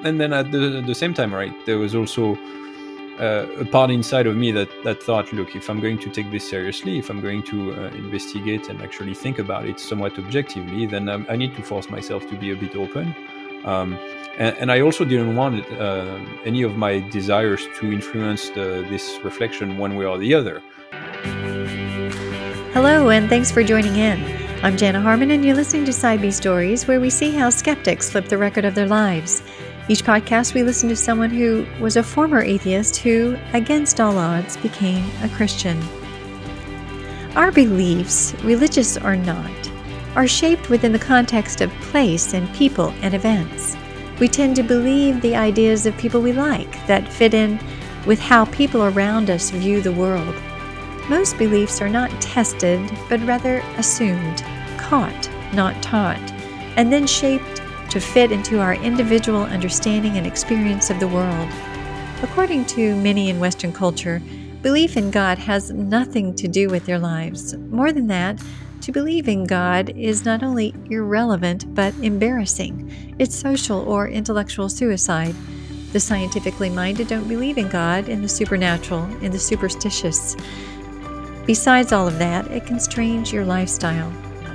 and then at the same time, right, there was also a part inside of me that thought, look, if I'm going to take this seriously, if I'm going to investigate and actually think about it somewhat objectively, then I need to force myself to be a bit open. And I also didn't want any of my desires to influence this reflection one way or the other. Hello, and thanks for joining in. I'm Jana Harmon, and you're listening to Side B Stories, where we see how skeptics flip the record of their lives. Each podcast, we listen to someone who was a former atheist who, against all odds, became a Christian. Our beliefs, religious or not, are shaped within the context of place and people and events. We tend to believe the ideas of people we like that fit in with how people around us view the world. Most beliefs are not tested, but rather assumed, caught, not taught, and then shaped to fit into our individual understanding and experience of the world. According to many in Western culture, belief in God has nothing to do with their lives. More than that, to believe in God is not only irrelevant, but embarrassing. It's social or intellectual suicide. The scientifically minded don't believe in God, in the supernatural, in the superstitious. Besides all of that, it constrains your lifestyle.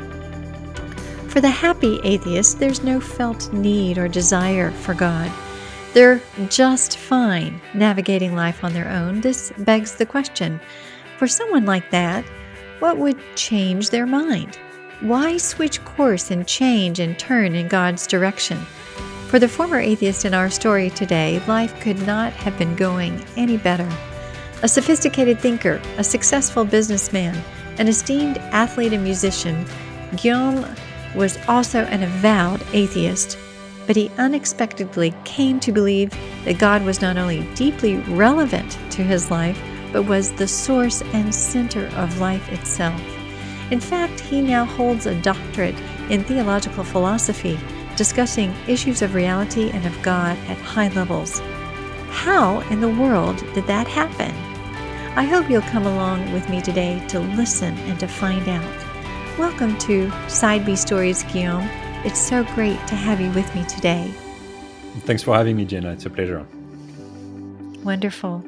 For the happy atheist, there's no felt need or desire for God. They're just fine navigating life on their own. This begs the question, for someone like that, what would change their mind? Why switch course and change and turn in God's direction? For the former atheist in our story today, life could not have been going any better. A sophisticated thinker, a successful businessman, an esteemed athlete and musician, Guillaume was also an avowed atheist, but he unexpectedly came to believe that God was not only deeply relevant to his life, but was the source and center of life itself. In fact, he now holds a doctorate in theological philosophy, discussing issues of reality and of God at high levels. How in the world did that happen? I hope you'll come along with me today to listen and to find out. Welcome to Side B Stories, Guillaume. It's so great to have you with me today. Thanks for having me, Jenna. It's a pleasure. Wonderful.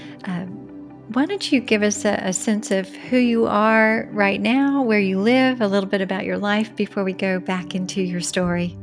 Why don't you give us a sense of who you are right now, where you live, a little bit about your life before we go back into your story?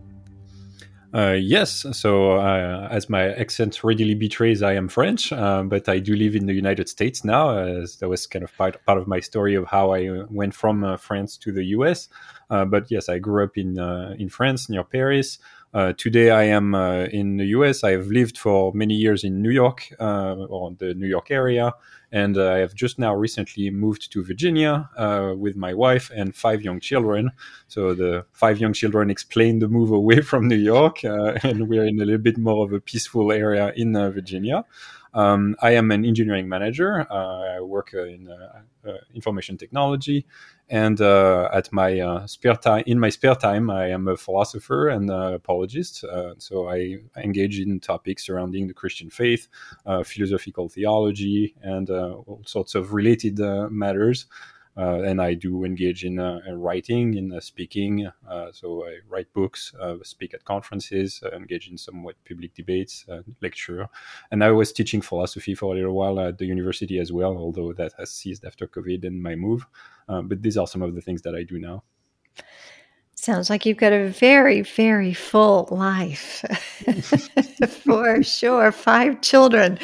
Yes. So, as my accent readily betrays, I am French, but I do live in the United States now. As that was kind of part of my story of how I went from France to the US. But yes, I grew up in France, near Paris. Today, I am in the US. I have lived for many years in New York, or the New York area. And I have just now recently moved to Virginia with my wife and 5 young children. So the 5 young children explain the move away from New York, and we're in a little bit more of a peaceful area in Virginia. I am an engineering manager. I work in information technology, and in my spare time, I am a philosopher and apologist. So I engage in topics surrounding the Christian faith, philosophical theology, and all sorts of related matters. And I do engage in writing, in speaking. So I write books, speak at conferences, engage in somewhat public debates, lecture. And I was teaching philosophy for a little while at the university as well, although that has ceased after COVID and my move. But these are some of the things that I do now. Sounds like you've got a very, very full life. For sure. 5 children.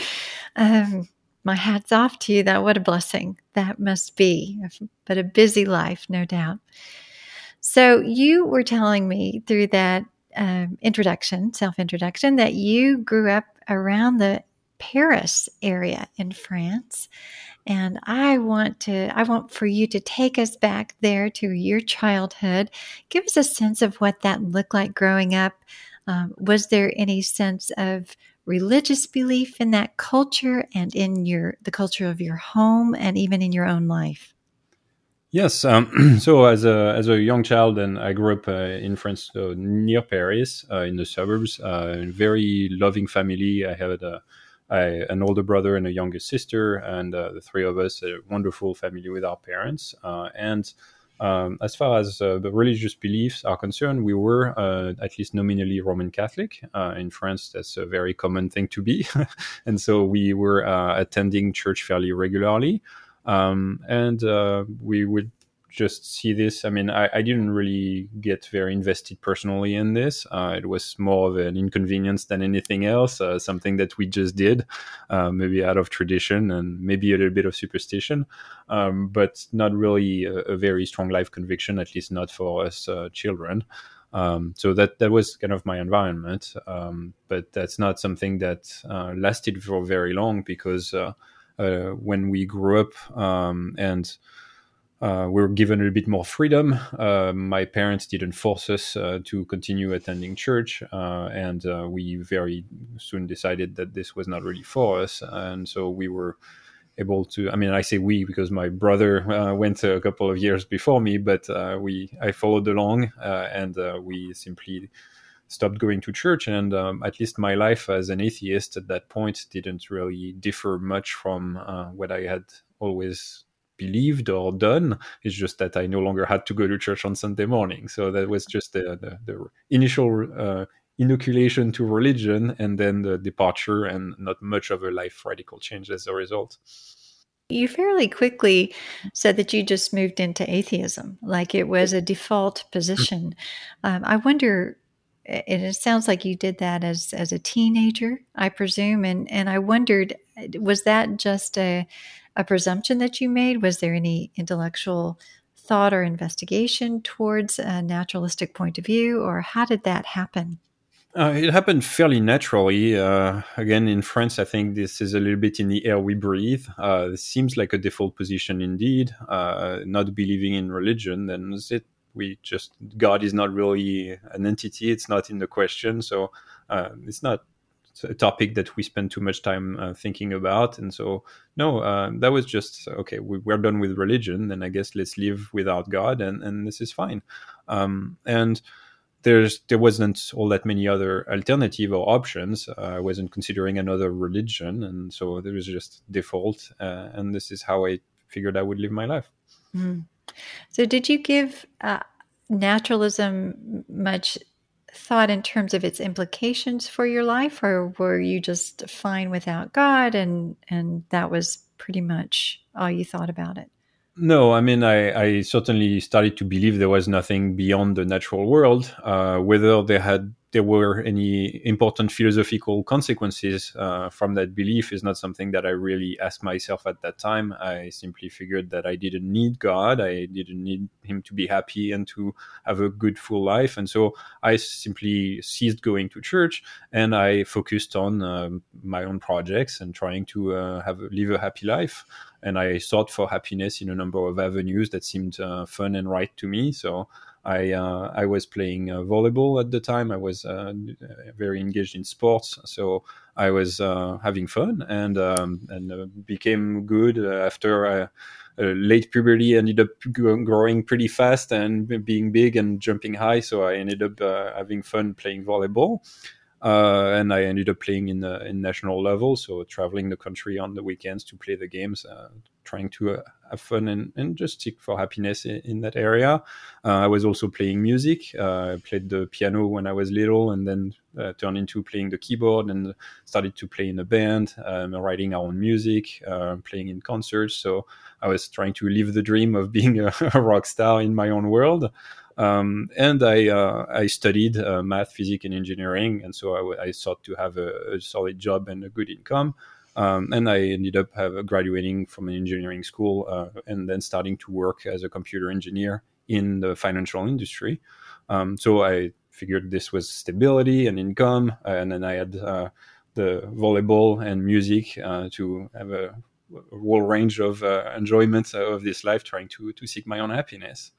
My hat's off to you. What a blessing that must be, but a busy life, no doubt. So you were telling me through that self-introduction, that you grew up around the Paris area in France. And I want for you to take us back there to your childhood. Give us a sense of what that looked like growing up. Was there any sense of religious belief in that culture and in the culture of your home and even in your own life? Yes. So as a young child, and I grew up in France, near Paris, in the suburbs. A very loving family. I had an older brother and a younger sister, and the 3 of us, a wonderful family with our parents. And As far as the religious beliefs are concerned, we were at least nominally Roman Catholic. In France, that's a very common thing to be. And so we were attending church fairly regularly. And we would just see this. I mean, I didn't really get very invested personally in this. It was more of an inconvenience than anything else, something that we just did, maybe out of tradition and maybe a little bit of superstition, but not really a very strong life conviction, at least not for us children. So that was kind of my environment, but that's not something that lasted for very long, because when we grew up and we were given a little bit more freedom. My parents didn't force us to continue attending church, and we very soon decided that this was not really for us. And so we were able to, I mean, I say we because my brother went a couple of years before me, but I followed along, and we simply stopped going to church. And at least my life as an atheist at that point didn't really differ much from what I had always believed or done. It's just that I no longer had to go to church on Sunday morning. So that was just the initial inoculation to religion, and then the departure, and not much of a life radical change as a result. You fairly quickly said that you just moved into atheism, like it was a default position. I wonder, and it sounds like you did that as a teenager, I presume, and I wondered, was that just a presumption that you made? Was there any intellectual thought or investigation towards a naturalistic point of view, or how did that happen? It happened fairly naturally. Again, in France, I think this is a little bit in the air we breathe. It seems like a default position indeed. Not believing in religion, then God is not really an entity. It's not in the question. So it's not a topic that we spend too much time thinking about. And so, no, that was just, okay, we're done with religion, then I guess let's live without God, and this is fine. And there wasn't all that many other alternative or options. I wasn't considering another religion, and so there was just default, and this is how I figured I would live my life. Mm. So did you give naturalism much thought in terms of its implications for your life, or were you just fine without God, and that was pretty much all you thought about it? No, I mean, I certainly started to believe there was nothing beyond the natural world. Whether there were any important philosophical consequences from that belief is not something that I really asked myself at that time. I simply figured that I didn't need God. I didn't need him to be happy and to have a good, full life. And so I simply ceased going to church, and I focused on my own projects and trying to live a happy life. And I sought for happiness in a number of avenues that seemed fun and right to me. So I was playing volleyball at the time. I was very engaged in sports, so I was having fun, and became good after late puberty. Ended up growing pretty fast and being big and jumping high. So I ended up having fun playing volleyball. And I ended up playing in national level, so traveling the country on the weekends to play the games, trying to have fun and just seek for happiness in that area. I was also playing music. I played the piano when I was little, and then turned into playing the keyboard and started to play in a band, writing our own music, playing in concerts. So I was trying to live the dream of being a rock star in my own world. And I studied math, physics, and engineering, and so I sought to have a solid job and a good income. And I ended up graduating from an engineering school, and then starting to work as a computer engineer in the financial industry. So I figured this was stability and income, and then I had the volleyball and music to have a whole range of enjoyment of this life, trying to seek my own happiness.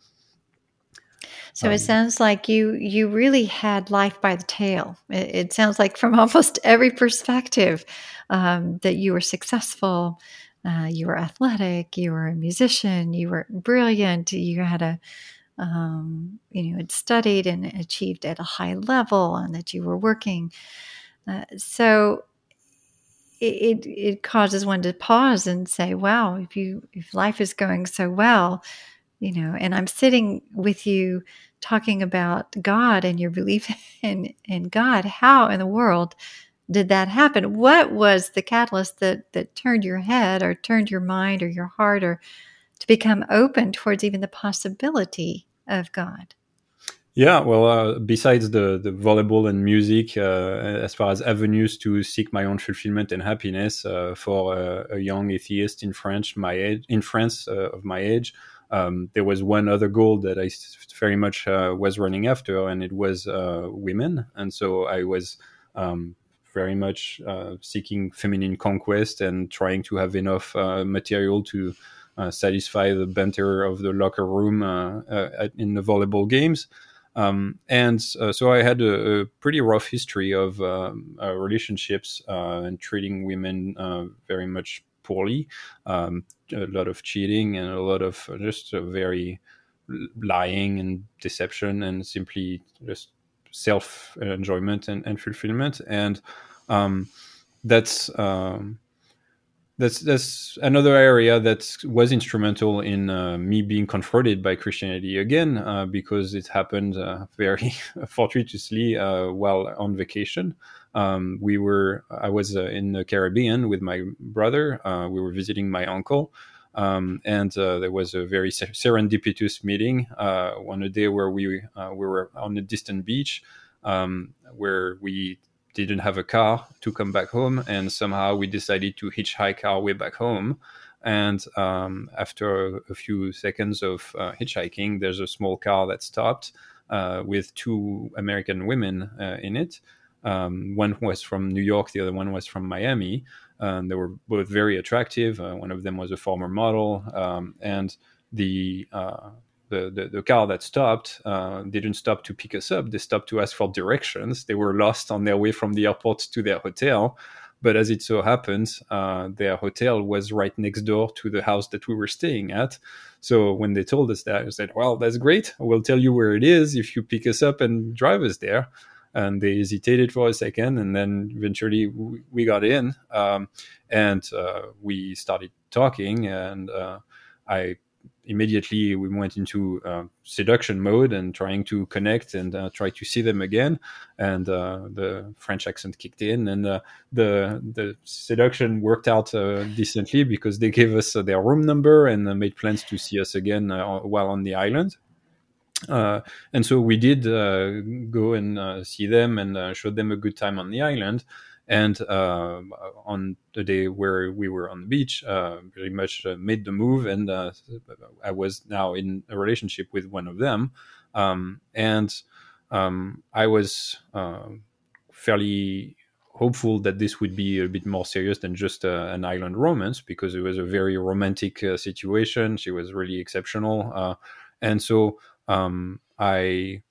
So it sounds like you really had life by the tail. It sounds like from almost every perspective that you were successful, you were athletic, you were a musician, you were brilliant, you had had studied and achieved at a high level, and that you were working. So it causes one to pause and say, "Wow, if life is going so well, and I'm sitting with you talking about God and your belief in God. How in the world did that happen? What was the catalyst that turned your head or turned your mind or your heart or to become open towards even the possibility of God? Yeah, well, besides the volleyball and music, as far as avenues to seek my own fulfillment and happiness for a young atheist in France, of my age, there was one other goal that I very much was running after, and it was women. And so I was very much seeking feminine conquest and trying to have enough material to satisfy the banter of the locker room in the volleyball games. So I had a pretty rough history of relationships and treating women very much poorly, a lot of cheating and a lot of just very lying and deception and simply just self enjoyment and fulfillment. And um, that's that's another area that was instrumental in me being confronted by Christianity again, because it happened very fortuitously while on vacation. I was in the Caribbean with my brother. We were visiting my uncle, and there was a very serendipitous meeting on a day where we were on a distant beach, where we didn't have a car to come back home, and somehow we decided to hitchhike our way back home. And after a few seconds of hitchhiking, there's a small car that stopped with two American women in it. One was from New York, the other one was from Miami. They were both very attractive. One of them was a former model, and the car that stopped didn't stop to pick us up. They stopped to ask for directions. They were lost on their way from the airport to their hotel. But as it so happened, their hotel was right next door to the house that we were staying at. So when they told us that, I said, well, that's great. We'll tell you where it is if you pick us up and drive us there. And they hesitated for a second, and then eventually we got in, and we started talking, and I immediately we went into seduction mode and trying to connect and try to see them again. And the French accent kicked in, and the seduction worked out decently, because they gave us their room number and made plans to see us again while on the island. And so we did go and see them and showed them a good time on the island. And on the day where we were on the beach, pretty much made the move, and I was now in a relationship with one of them. And I was fairly hopeful that this would be a bit more serious than just an island romance, because it was a very romantic situation. She was really exceptional. And so I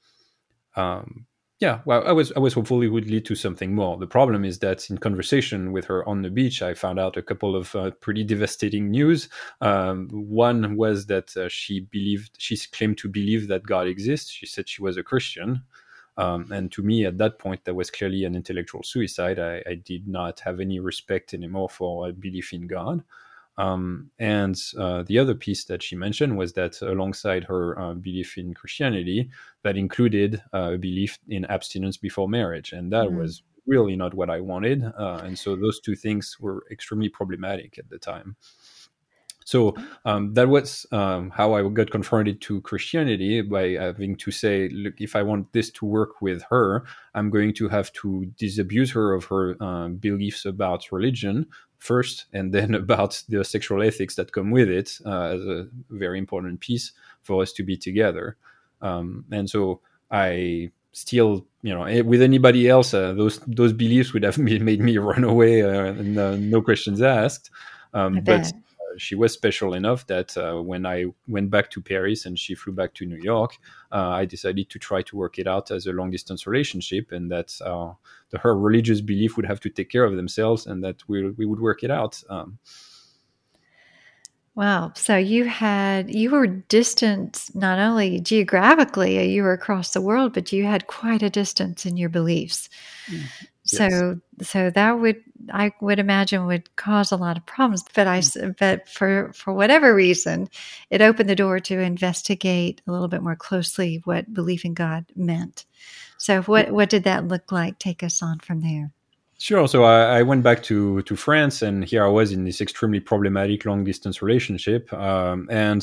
was hopeful it would lead to something more. The problem is that in conversation with her on the beach, I found out a couple of pretty devastating news. One was that she claimed to believe that God exists. She said she was a Christian. And to me, at that point, that was clearly an intellectual suicide. I did not have any respect anymore for a belief in God. And the other piece that she mentioned was that alongside her belief in Christianity, that included a belief in abstinence before marriage. And that was really not what I wanted. And so those two things were extremely problematic at the time. So that was how I got confronted to Christianity, by having to say, look, if I want this to work with her, I'm going to have to disabuse her of her beliefs about religion first, and then about the sexual ethics that come with it, as a very important piece for us to be together. And so I still, with anybody else, those beliefs would have made me run away, and no questions asked. But she was special enough that when I went back to Paris and she flew back to New York, I decided to try to work it out as a long distance relationship, and that her religious belief would have to take care of themselves, and that we would work it out. Wow. So you were distant not only geographically, you were across the world, but you had quite a distance in your beliefs. Yes. So I would imagine would cause a lot of problems. But for whatever reason, it opened the door to investigate a little bit more closely what belief in God meant. So what did that look like? Take us on from there. Sure. So I went back to France, and here I was in this extremely problematic long distance relationship. And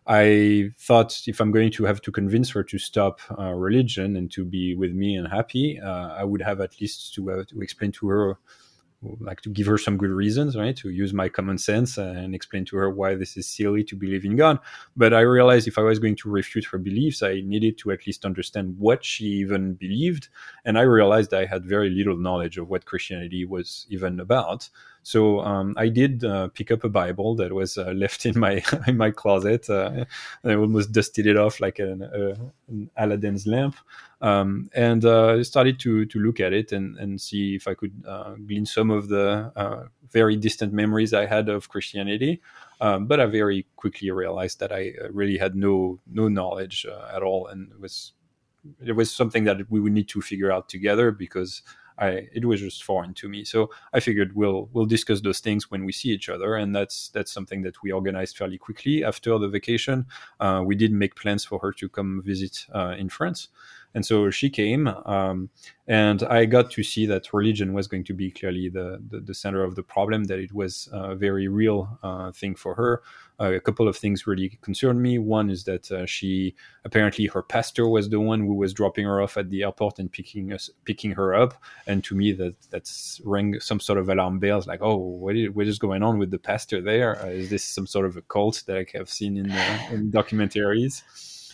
I thought, if I'm going to have to convince her to stop religion and to be with me and happy, I would have at least to explain to her, like, to give her some good reasons, right? To use my common sense and explain to her why this is silly to believe in God. But I realized if I was going to refute her beliefs, I needed to at least understand what she even believed. And I realized I had very little knowledge of what Christianity was even about. So I did pick up a Bible that was left in my in my closet. I almost dusted it off like an Aladdin's lamp, and started to look at it and see if I could glean some of the very distant memories I had of Christianity. But I very quickly realized that I really had no knowledge at all, and it was something that we would need to figure out together, because it was just foreign to me. So I figured we'll discuss those things when we see each other, and that's something that we organized fairly quickly after the vacation. We did make plans for her to come visit in France, and so she came, and I got to see that religion was going to be clearly the center of the problem, that it was a very real thing for her. A couple of things really concerned me. One is that apparently her pastor was the one who was dropping her off at the airport and picking her up. And to me, that's rang some sort of alarm bells, like, oh, what is going on with the pastor there? Is this some sort of a cult that I have seen in documentaries?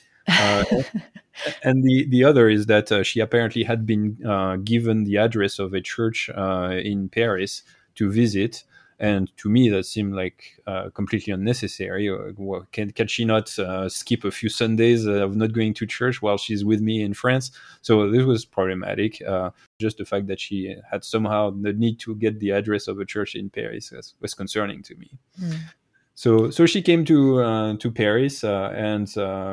And the other is that she apparently had been given the address of a church in Paris to visit. And to me, that seemed like completely unnecessary. Can she not skip a few Sundays of not going to church while she's with me in France? So this was problematic. Just the fact that she had somehow the need to get the address of a church in Paris was concerning to me. Mm. So she came to Paris, and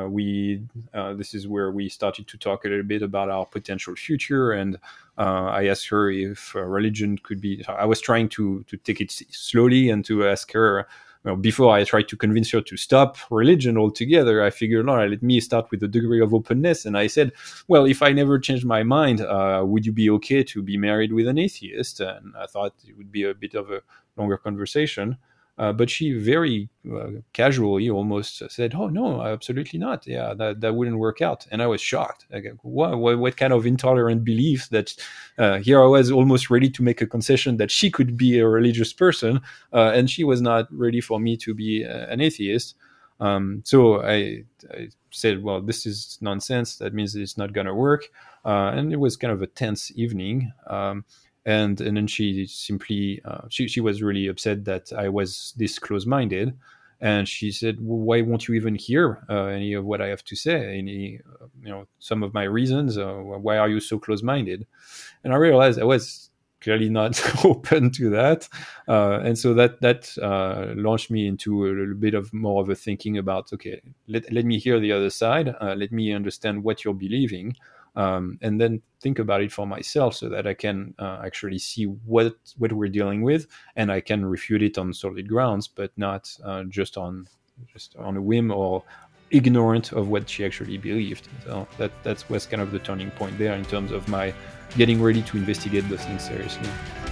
this is where we started to talk a little bit about our potential future. And I asked her if religion could be. I was trying to take it slowly and to ask her. Well, before I tried to convince her to stop religion altogether, I figured, no, let me start with a degree of openness. And I said, well, if I never changed my mind, would you be okay to be married with an atheist? And I thought it would be a bit of a longer conversation. But she very casually almost said, oh, no, absolutely not. Yeah, that wouldn't work out. And I was shocked. Like, what kind of intolerant belief that here I was almost ready to make a concession that she could be a religious person, and she was not ready for me to be an atheist. So I said, well, this is nonsense. That means it's not going to work. And it was kind of a tense evening. And then she simply, she was really upset that I was this close-minded. And she said, well, why won't you even hear any of what I have to say? Some of my reasons, why are you so close-minded? And I realized I was clearly not open to that. And so that launched me into a little bit of more of a thinking about, okay, let me hear the other side. Let me understand what you're believing. And then think about it for myself, so that I can actually see what we're dealing with, and I can refute it on solid grounds, but not just on a whim or ignorant of what she actually believed. So that was kind of the turning point there in terms of my getting ready to investigate those things seriously.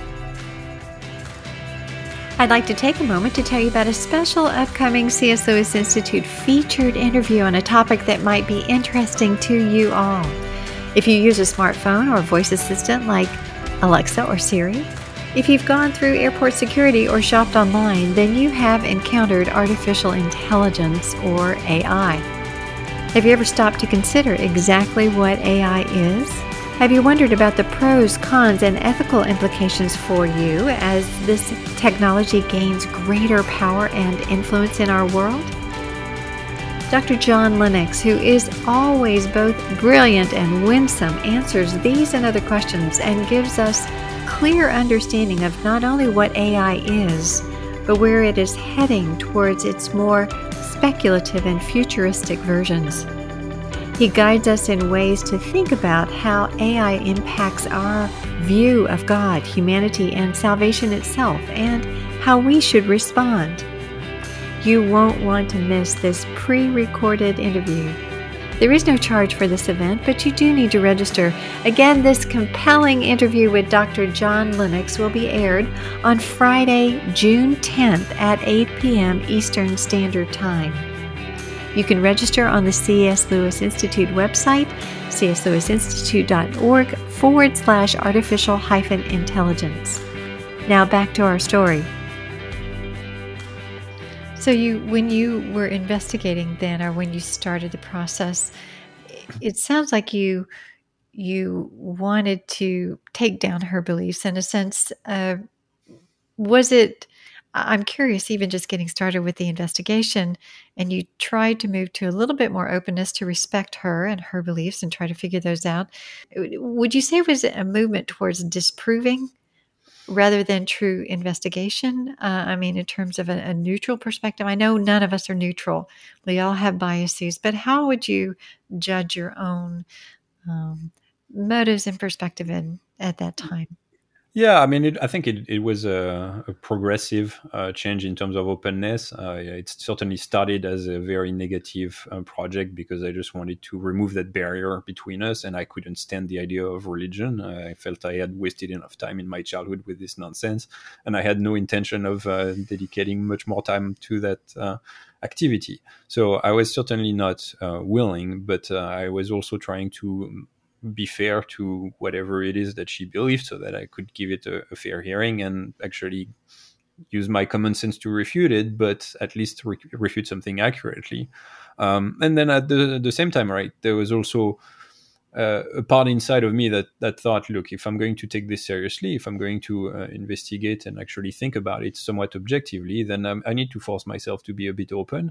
I'd like to take a moment to tell you about a special upcoming C.S. Lewis Institute featured interview on a topic that might be interesting to you all. If you use a smartphone or voice assistant like Alexa or Siri, if you've gone through airport security or shopped online, then you have encountered artificial intelligence, or AI. Have you ever stopped to consider exactly what AI is? Have you wondered about the pros, cons, and ethical implications for you as this technology gains greater power and influence in our world? Dr. John Lennox, who is always both brilliant and winsome, answers these and other questions and gives us clear understanding of not only what AI is, but where it is heading towards its more speculative and futuristic versions. He guides us in ways to think about how AI impacts our view of God, humanity, and salvation itself, and how we should respond. You won't want to miss this pre-recorded interview. There is no charge for this event, but you do need to register. Again, this compelling interview with Dr. John Lennox will be aired on Friday, June 10th at 8 p.m. Eastern Standard Time. You can register on the C.S. Lewis Institute website, cslewisinstitute.org/artificial-intelligence. Now back to our story. So when you were investigating then, or when you started the process, it sounds like you wanted to take down her beliefs in a sense. Was it, I'm curious, even just getting started with the investigation, and you tried to move to a little bit more openness to respect her and her beliefs and try to figure those out. Would you say it was a movement towards disproving rather than true investigation? In terms of a neutral perspective, I know none of us are neutral. We all have biases, but how would you judge your own motives and perspective at that time? Yeah, I think it was a progressive change in terms of openness. It certainly started as a very negative project because I just wanted to remove that barrier between us, and I couldn't stand the idea of religion. I felt I had wasted enough time in my childhood with this nonsense, and I had no intention of dedicating much more time to that activity. So I was certainly not willing, but I was also trying to be fair to whatever it is that she believed so that I could give it a fair hearing and actually use my common sense to refute it, but at least refute something accurately. And then at the same time, right, there was also a part inside of me that thought, look, if I'm going to take this seriously, if I'm going to investigate and actually think about it somewhat objectively, then I need to force myself to be a bit open.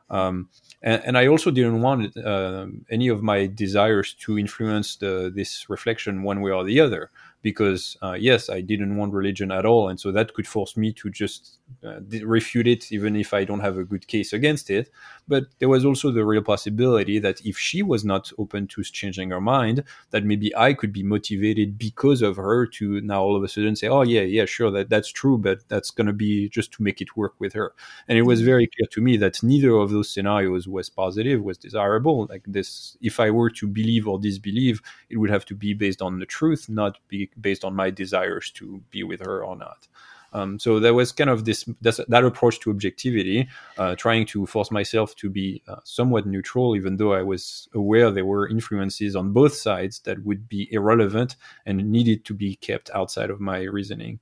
And I also didn't want any of my desires to influence this reflection one way or the other, because yes, I didn't want religion at all, and so that could force me to just refute it, even if I don't have a good case against it. But there was also the real possibility that if she was not open to changing her mind, that maybe I could be motivated because of her to now all of a sudden say, oh yeah, sure, that's true, but that's going to be just to make it work with her. And it was very clear to me that neither of those scenarios was positive, was desirable. Like this, if I were to believe or disbelieve, it would have to be based on the truth, not be based on my desires to be with her or not. So there was kind of that approach to objectivity, trying to force myself to be somewhat neutral, even though I was aware there were influences on both sides that would be irrelevant and needed to be kept outside of my reasoning.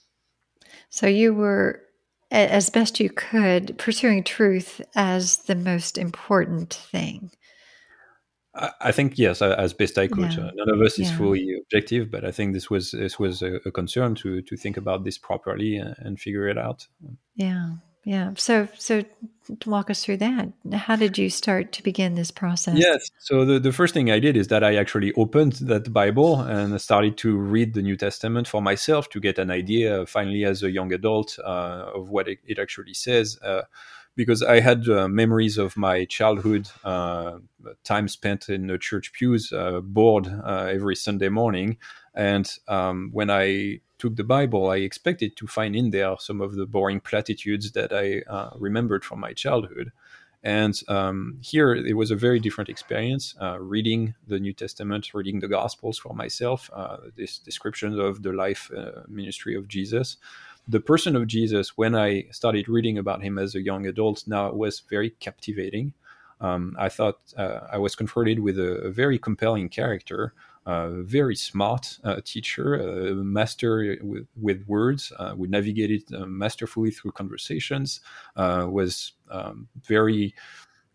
So you were, as best you could, pursuing truth as the most important thing. I think yes, as best I could. Yeah. None of us is fully objective, but I think this was a concern to think about this properly and figure it out. Yeah. So walk us through that. How did you start to begin this process? Yes. So the first thing I did is that I actually opened that Bible and started to read the New Testament for myself to get an idea, finally, as a young adult, of what it actually says. Because I had memories of my childhood, time spent in the church pews, bored every Sunday morning. And when I took the Bible, I expected to find in there some of the boring platitudes that I remembered from my childhood. And here it was a very different experience, reading the New Testament, reading the Gospels for myself, this description of the life ministry of Jesus. The person of Jesus, when I started reading about him as a young adult, now was very captivating. I thought I was confronted with a very compelling character, very smart teacher, a master with words, who navigated masterfully through conversations, was very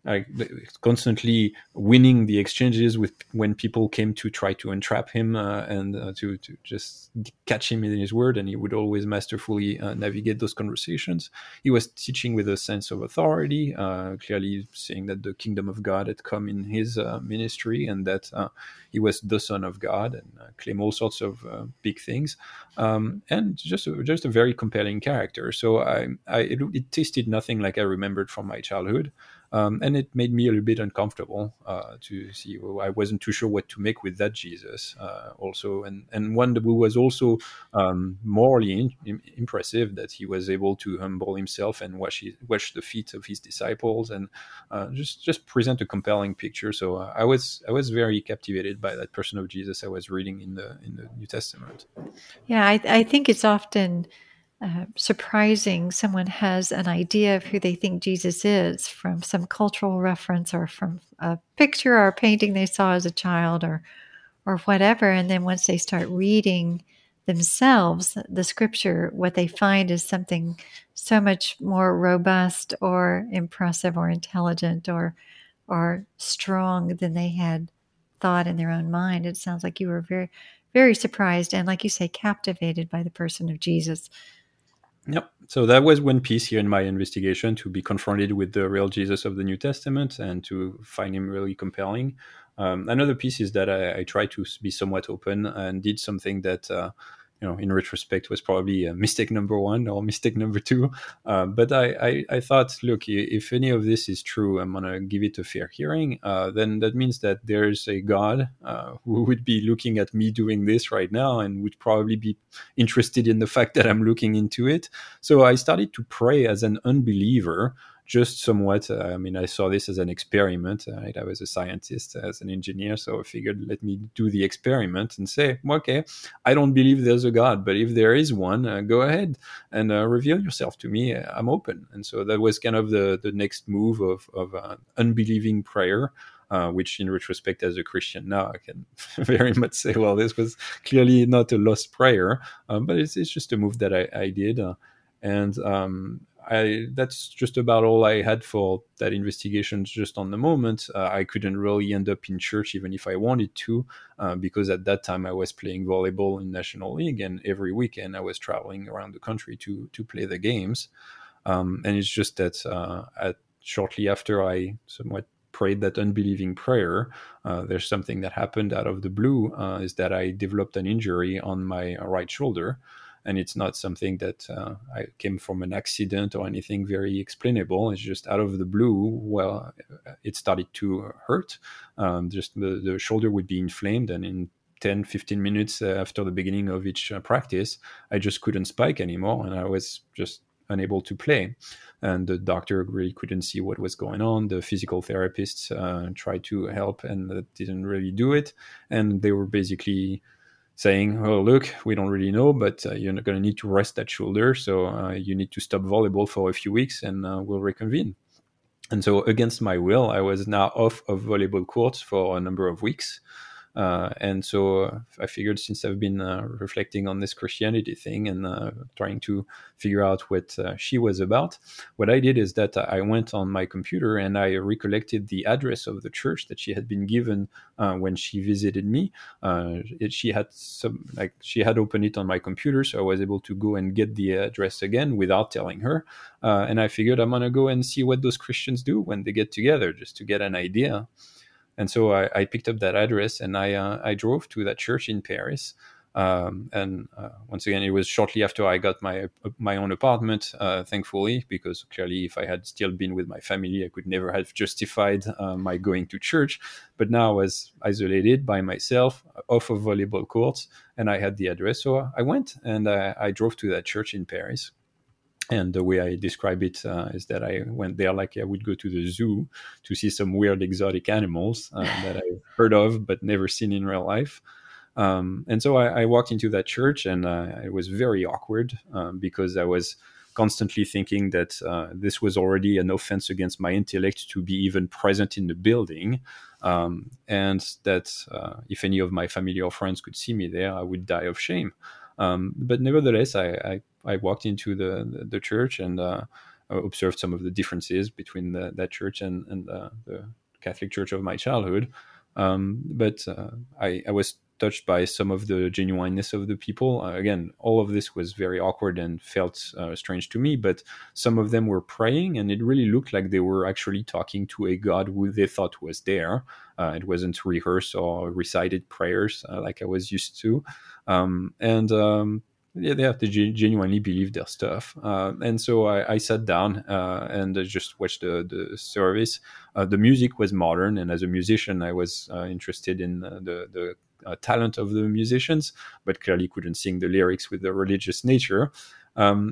constantly winning the exchanges with when people came to try to entrap him and to just catch him in his word, and he would always masterfully navigate those conversations. He was teaching with a sense of authority, clearly saying that the kingdom of God had come in his ministry, and that he was the Son of God, and claim all sorts of big things, and just a very compelling character. So it tasted nothing like I remembered from my childhood. And it made me a little bit uncomfortable to see. Well, I wasn't too sure what to make with that Jesus also, and one who was also morally impressive, that he was able to humble himself and wash the feet of his disciples, and just present a compelling picture. So I was very captivated by that person of Jesus I was reading in the New Testament. Yeah, I think it's often surprising someone has an idea of who they think Jesus is from some cultural reference or from a picture or a painting they saw as a child or whatever. And then once they start reading themselves, the scripture, what they find is something so much more robust or impressive or intelligent or strong than they had thought in their own mind. It sounds like you were very, very surprised and, like you say, captivated by the person of Jesus. Yep. So that was one piece here in my investigation, to be confronted with the real Jesus of the New Testament and to find him really compelling. Another piece is that I tried to be somewhat open and did something that, in retrospect, was probably a mistake number one or mistake number two. But I thought, look, if any of this is true, I'm going to give it a fair hearing. Then that means that there's a God who would be looking at me doing this right now and would probably be interested in the fact that I'm looking into it. So I started to pray as an unbeliever, just somewhat. I saw this as an experiment. I was a scientist, as an engineer, so I figured, let me do the experiment and say, okay, I don't believe there's a God, but if there is one, go ahead and reveal yourself to me. I'm open. And so that was kind of the next move of unbelieving prayer. Which in retrospect, as a Christian now, I can very much say, well, this was clearly not a lost prayer, but it's just a move that I did. That's just about all I had for that investigation just on the moment. I couldn't really end up in church even if I wanted to, because at that time I was playing volleyball in National League, and every weekend I was traveling around the country to play the games. And it's just that shortly after I somewhat prayed that unbelieving prayer, there's something that happened out of the blue, is that I developed an injury on my right shoulder. And it's not something that I came from an accident or anything very explainable. It's just out of the blue. Well, it started to hurt. Just the shoulder would be inflamed, and in 10-15 minutes after the beginning of each practice, I just couldn't spike anymore, and I was just unable to play. And the doctor really couldn't see what was going on. The physical therapists tried to help, and that didn't really do it. And they were basically saying, oh, look, we don't really know, but you're not going to need to rest that shoulder. So you need to stop volleyball for a few weeks, and we'll reconvene. And so against my will, I was now off of volleyball courts for a number of weeks. And so I figured, since I've been reflecting on this Christianity thing and trying to figure out what she was about, what I did is that I went on my computer and I recollected the address of the church that she had been given when she visited me. She had opened it on my computer, so I was able to go and get the address again without telling her. And I figured, I'm gonna go and see what those Christians do when they get together, just to get an idea. And so I picked up that address and I drove to that church in Paris. And once again, it was shortly after I got my own apartment, thankfully, because clearly if I had still been with my family, I could never have justified my going to church. But now I was isolated by myself, off of volleyball courts, and I had the address. So I went and I drove to that church in Paris. And the way I describe it is that I went there like I would go to the zoo to see some weird exotic animals that I've heard of but never seen in real life. And so I walked into that church, and it was very awkward because I was constantly thinking that this was already an offense against my intellect to be even present in the building, and that if any of my family or friends could see me there, I would die of shame. But nevertheless, I walked into the church, and observed some of the differences between that church and the Catholic Church of my childhood. But I was touched by some of the genuineness of the people. Again, all of this was very awkward and felt strange to me, but some of them were praying, and it really looked like they were actually talking to a God who they thought was there. It wasn't rehearsed or recited prayers like I was used to. Yeah, they have to genuinely believe their stuff. And so I sat down and I just watched the service. The music was modern, and as a musician, I was interested in the talent of the musicians, but clearly couldn't sing the lyrics with the religious nature. And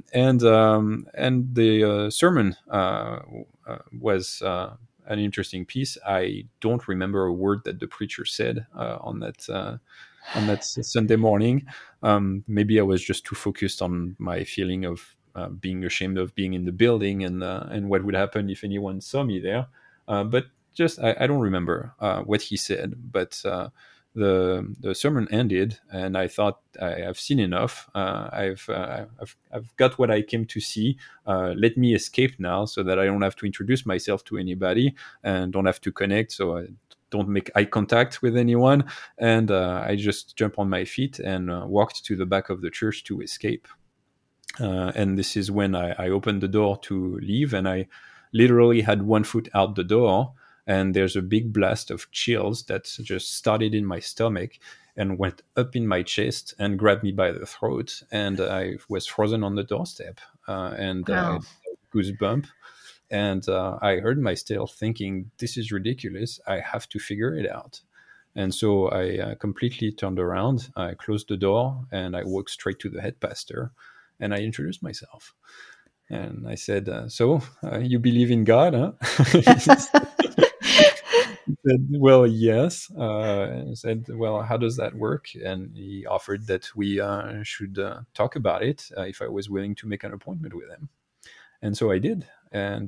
the sermon was an interesting piece. I don't remember a word that the preacher said on that Sunday morning. Maybe I was just too focused on my feeling of being ashamed of being in the building and what would happen if anyone saw me there. But just I don't remember what he said. But the sermon ended, and I thought I've seen enough. I've got what I came to see. Let me escape now, so that I don't have to introduce myself to anybody and don't have to connect. So I don't make eye contact with anyone, and I just jump on my feet and walked to the back of the church to escape. And this is when I opened the door to leave, and I literally had one foot out the door, and there's a big blast of chills that just started in my stomach and went up in my chest and grabbed me by the throat, and I was frozen on the doorstep, and Wow. goosebump. And I heard myself thinking, this is ridiculous. I have to figure it out. And so I completely turned around. I closed the door and I walked straight to the head pastor, and I introduced myself. And I said, so you believe in God, huh? He said, well, yes. And I said, well, how does that work? And he offered that we should talk about it if I was willing to make an appointment with him. And so I did. And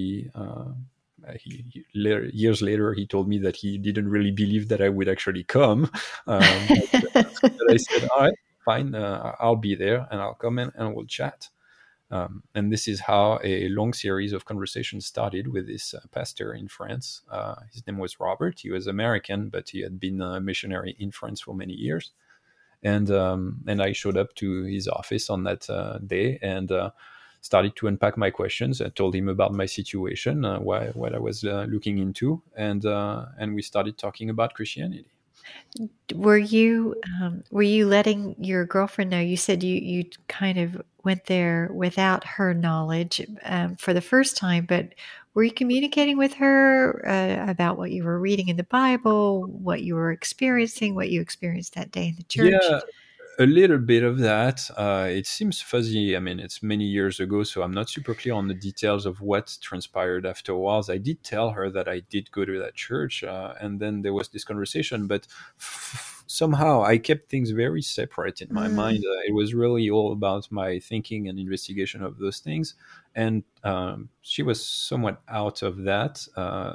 years later, he told me that he didn't really believe that I would actually come. But I said, all right, fine, I'll be there and I'll come in and we'll chat. And this is how a long series of conversations started with this pastor in France. His name was Robert. He was American, but he had been a missionary in France for many years. And I showed up to his office on that day and started to unpack my questions. I told him about my situation, what I was looking into, and we started talking about Christianity. Were you letting your girlfriend know? You said you kind of went there without her knowledge for the first time, but were you communicating with her about what you were reading in the Bible, what you were experiencing, what you experienced that day in the church? Yeah, a little bit of that. It seems fuzzy. I mean, it's many years ago, so I'm not super clear on the details of what transpired afterwards. I did tell her that I did go to that church, and then there was this conversation, but somehow I kept things very separate in my mind. It was really all about my thinking and investigation of those things, and she was somewhat out of that.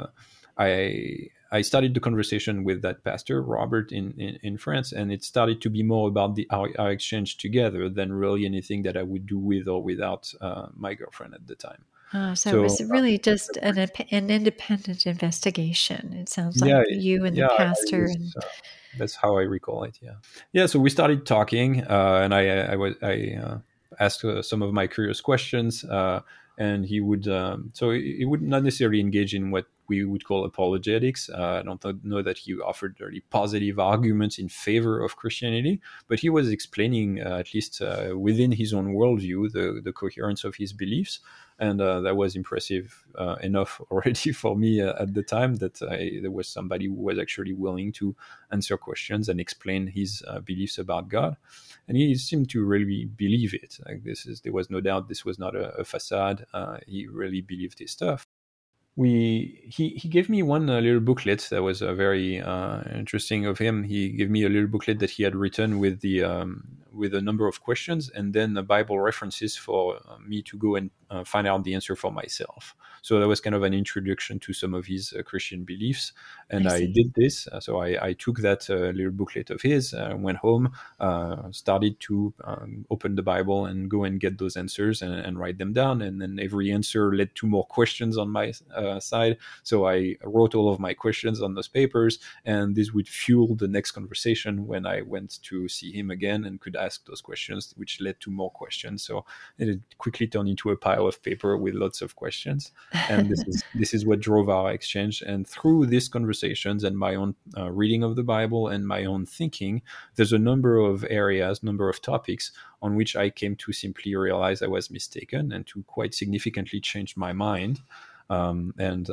I started the conversation with that pastor, Robert, in France, and it started to be more about our exchange together than really anything that I would do with or without my girlfriend at the time. So it was really just an independent investigation. It sounds like you and the pastor. That's how I recall it. Yeah. So we started talking, and I asked some of my curious questions, and he would. So he would not necessarily engage in what we would call apologetics. I don't know that he offered really positive arguments in favor of Christianity, but he was explaining, at least within his own worldview, the coherence of his beliefs. And that was impressive enough already for me at the time that there was somebody who was actually willing to answer questions and explain his beliefs about God. And he seemed to really believe it. There was no doubt this was not a facade. He really believed his stuff. He gave me one little booklet that was very interesting of him. He gave me a little booklet that he had written with with a number of questions, and then the Bible references for me to go and find out the answer for myself. So that was kind of an introduction to some of his Christian beliefs, and I did this. So I took that little booklet of his, went home, started to open the Bible and go and get those answers and write them down, and then every answer led to more questions on my side. So I wrote all of my questions on those papers, and this would fuel the next conversation when I went to see him again and could ask those questions, which led to more questions. So it quickly turned into a pile of paper with lots of questions, and this is what drove our exchange. And through these conversations and my own reading of the Bible and my own thinking, there's a number of areas, number of topics on which I came to simply realize I was mistaken and to quite significantly change my mind. And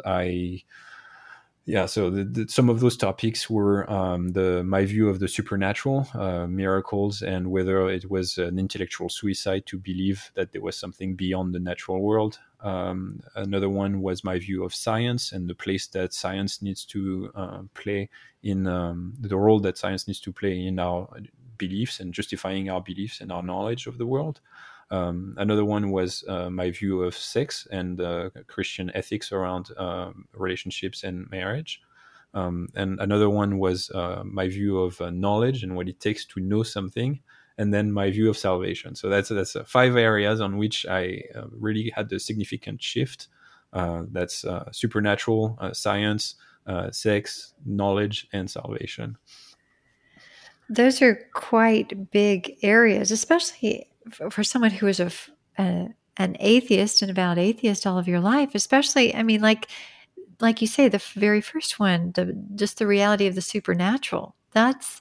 so some of those topics were my view of the supernatural, miracles, and whether it was an intellectual suicide to believe that there was something beyond the natural world. Another one was my view of science and the place that science needs to play in the role that science needs to play in our beliefs and justifying our beliefs and our knowledge of the world. Another one was my view of sex and Christian ethics around relationships and marriage. And another one was my view of knowledge and what it takes to know something, and then my view of salvation. So that's 5 areas on which I really had a significant shift. That's supernatural, science, sex, knowledge, and salvation. Those are quite big areas, especially for someone who is an atheist and about atheist all of your life. Especially, I mean, like you say, the very first one, just the reality of the supernatural. That's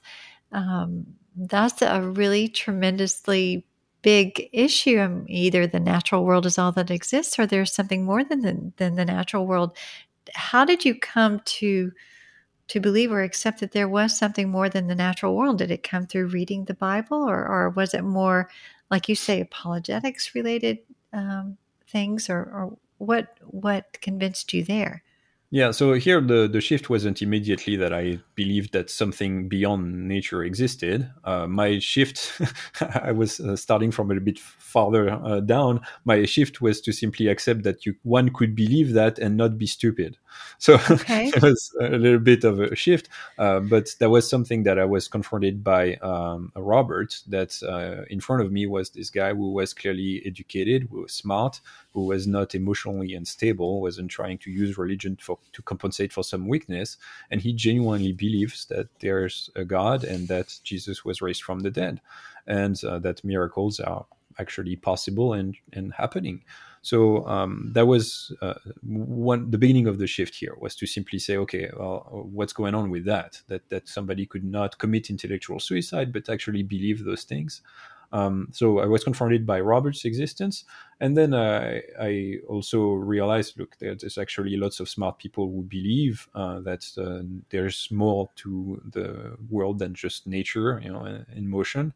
a really tremendously big issue. Either the natural world is all that exists, or there's something more than the natural world. How did you come to believe or accept that there was something more than the natural world? Did it come through reading the Bible, or was it more, like you say, apologetics related things, or what convinced you there? Yeah, so here the shift wasn't immediately that I believed that something beyond nature existed. My shift, I was starting from a bit farther down. My shift was to simply accept that one could believe that and not be stupid. So it was a little bit of a shift, but that was something that I was confronted by Robert, that in front of me was this guy who was clearly educated, who was smart, who was not emotionally unstable, wasn't trying to use religion to compensate for some weakness. And he genuinely believes that there's a God and that Jesus was raised from the dead, and that miracles are actually possible and happening. So that was the beginning of the shift here, was to simply say, okay, well, what's going on with that somebody could not commit intellectual suicide, but actually believe those things. So I was confronted by Robert's existence, and then I also realized, look, there's actually lots of smart people who believe that there's more to the world than just nature, in motion.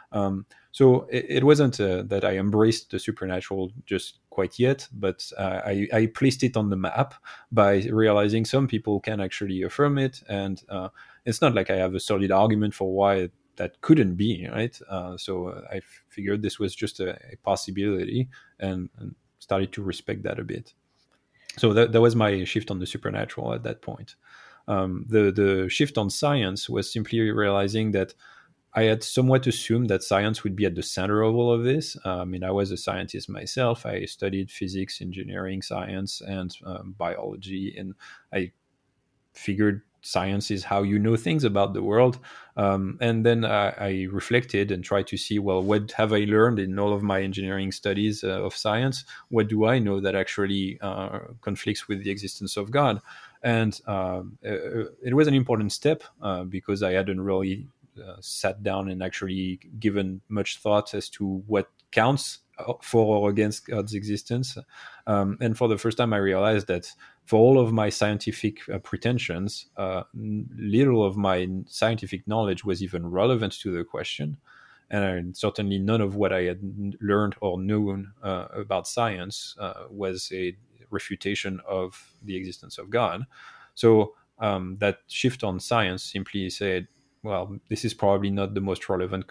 So it wasn't that I embraced the supernatural just quite yet, but I placed it on the map by realizing some people can actually affirm it, and it's not like I have a solid argument for why that couldn't be, right? So I figured this was just a possibility, and started to respect that a bit. So that was my shift on the supernatural at that point. The shift on science was simply realizing that I had somewhat assumed that science would be at the center of all of this. I mean, I was a scientist myself. I studied physics, engineering, science, and biology, and I figured science is how you know things about the world. And then I reflected and tried to see, well, what have I learned in all of my engineering studies of science? What do I know that actually conflicts with the existence of God? And it was an important step because I hadn't really sat down and actually given much thought as to what counts for or against God's existence. And for the first time, I realized that for all of my scientific pretensions, little of my scientific knowledge was even relevant to the question. And certainly none of what I had learned or known about science was a refutation of the existence of God. So that shift on science simply said, well, this is probably not the most relevant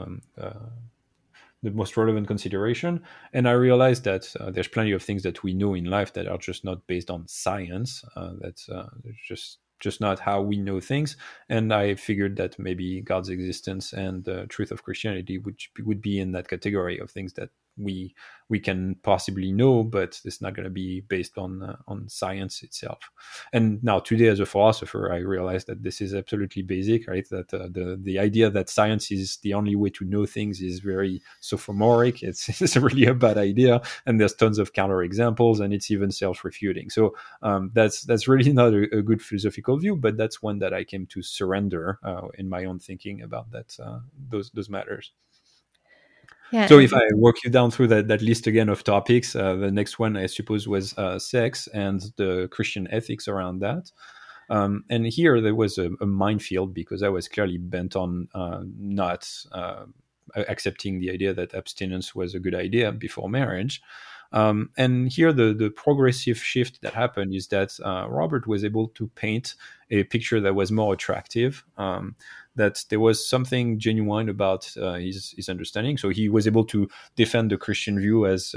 consideration. And I realized that there's plenty of things that we know in life that are just not based on science. That's just not how we know things. And I figured that maybe God's existence and the truth of Christianity would be in that category of things that we can possibly know, but it's not going to be based on science itself. And now today, as a philosopher, I realize that this is absolutely basic, right? That the idea that science is the only way to know things is very sophomoric. It's really a bad idea, and there's tons of counter examples, and it's even self-refuting. So that's really not a good philosophical view, but that's one that I came to surrender in my own thinking about that those matters. Yeah. So if I walk you down through that list again of topics, the next one I suppose was sex and the Christian ethics around that. And here there was a minefield, because I was clearly bent on not accepting the idea that abstinence was a good idea before marriage. And here the progressive shift that happened is that Robert was able to paint a picture that was more attractive, that there was something genuine about his understanding. So he was able to defend the Christian view as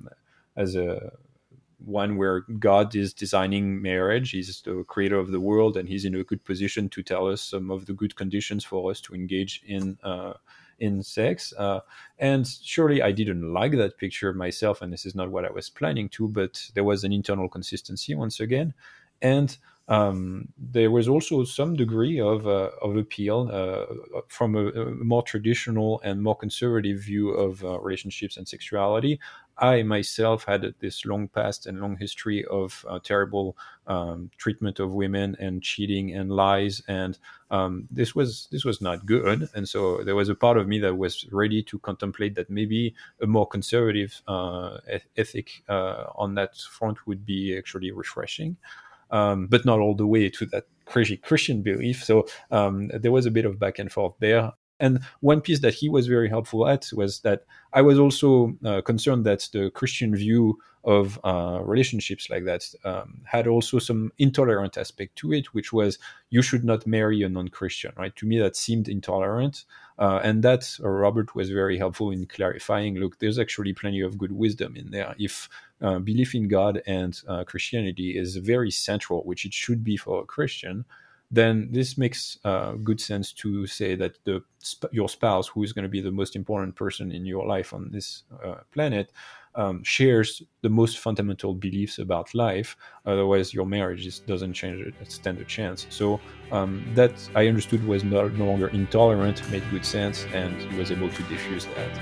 a one where God is designing marriage. He's the creator of the world, and he's in a good position to tell us some of the good conditions for us to engage in sex. And surely I didn't like that picture myself, and this is not what I was planning to, but there was an internal consistency once again. And there was also some degree of appeal from a more traditional and more conservative view of relationships and sexuality. I myself had this long past and long history of terrible treatment of women and cheating and lies, and this was not good. And so there was a part of me that was ready to contemplate that maybe a more conservative ethic on that front would be actually refreshing. But not all the way to that crazy Christian belief. So there was a bit of back and forth there. And one piece that he was very helpful at was that I was also concerned that the Christian view of relationships like that had also some intolerant aspect to it, which was you should not marry a non-Christian, right? To me, that seemed intolerant. And that Robert was very helpful in clarifying, look, there's actually plenty of good wisdom in there. If belief in God and Christianity is very central, which it should be for a Christian, then this makes good sense to say that your spouse, who is going to be the most important person in your life on this planet, shares the most fundamental beliefs about life. Otherwise, your marriage doesn't stand a chance. So that I understood was no longer intolerant, made good sense, and he was able to diffuse that.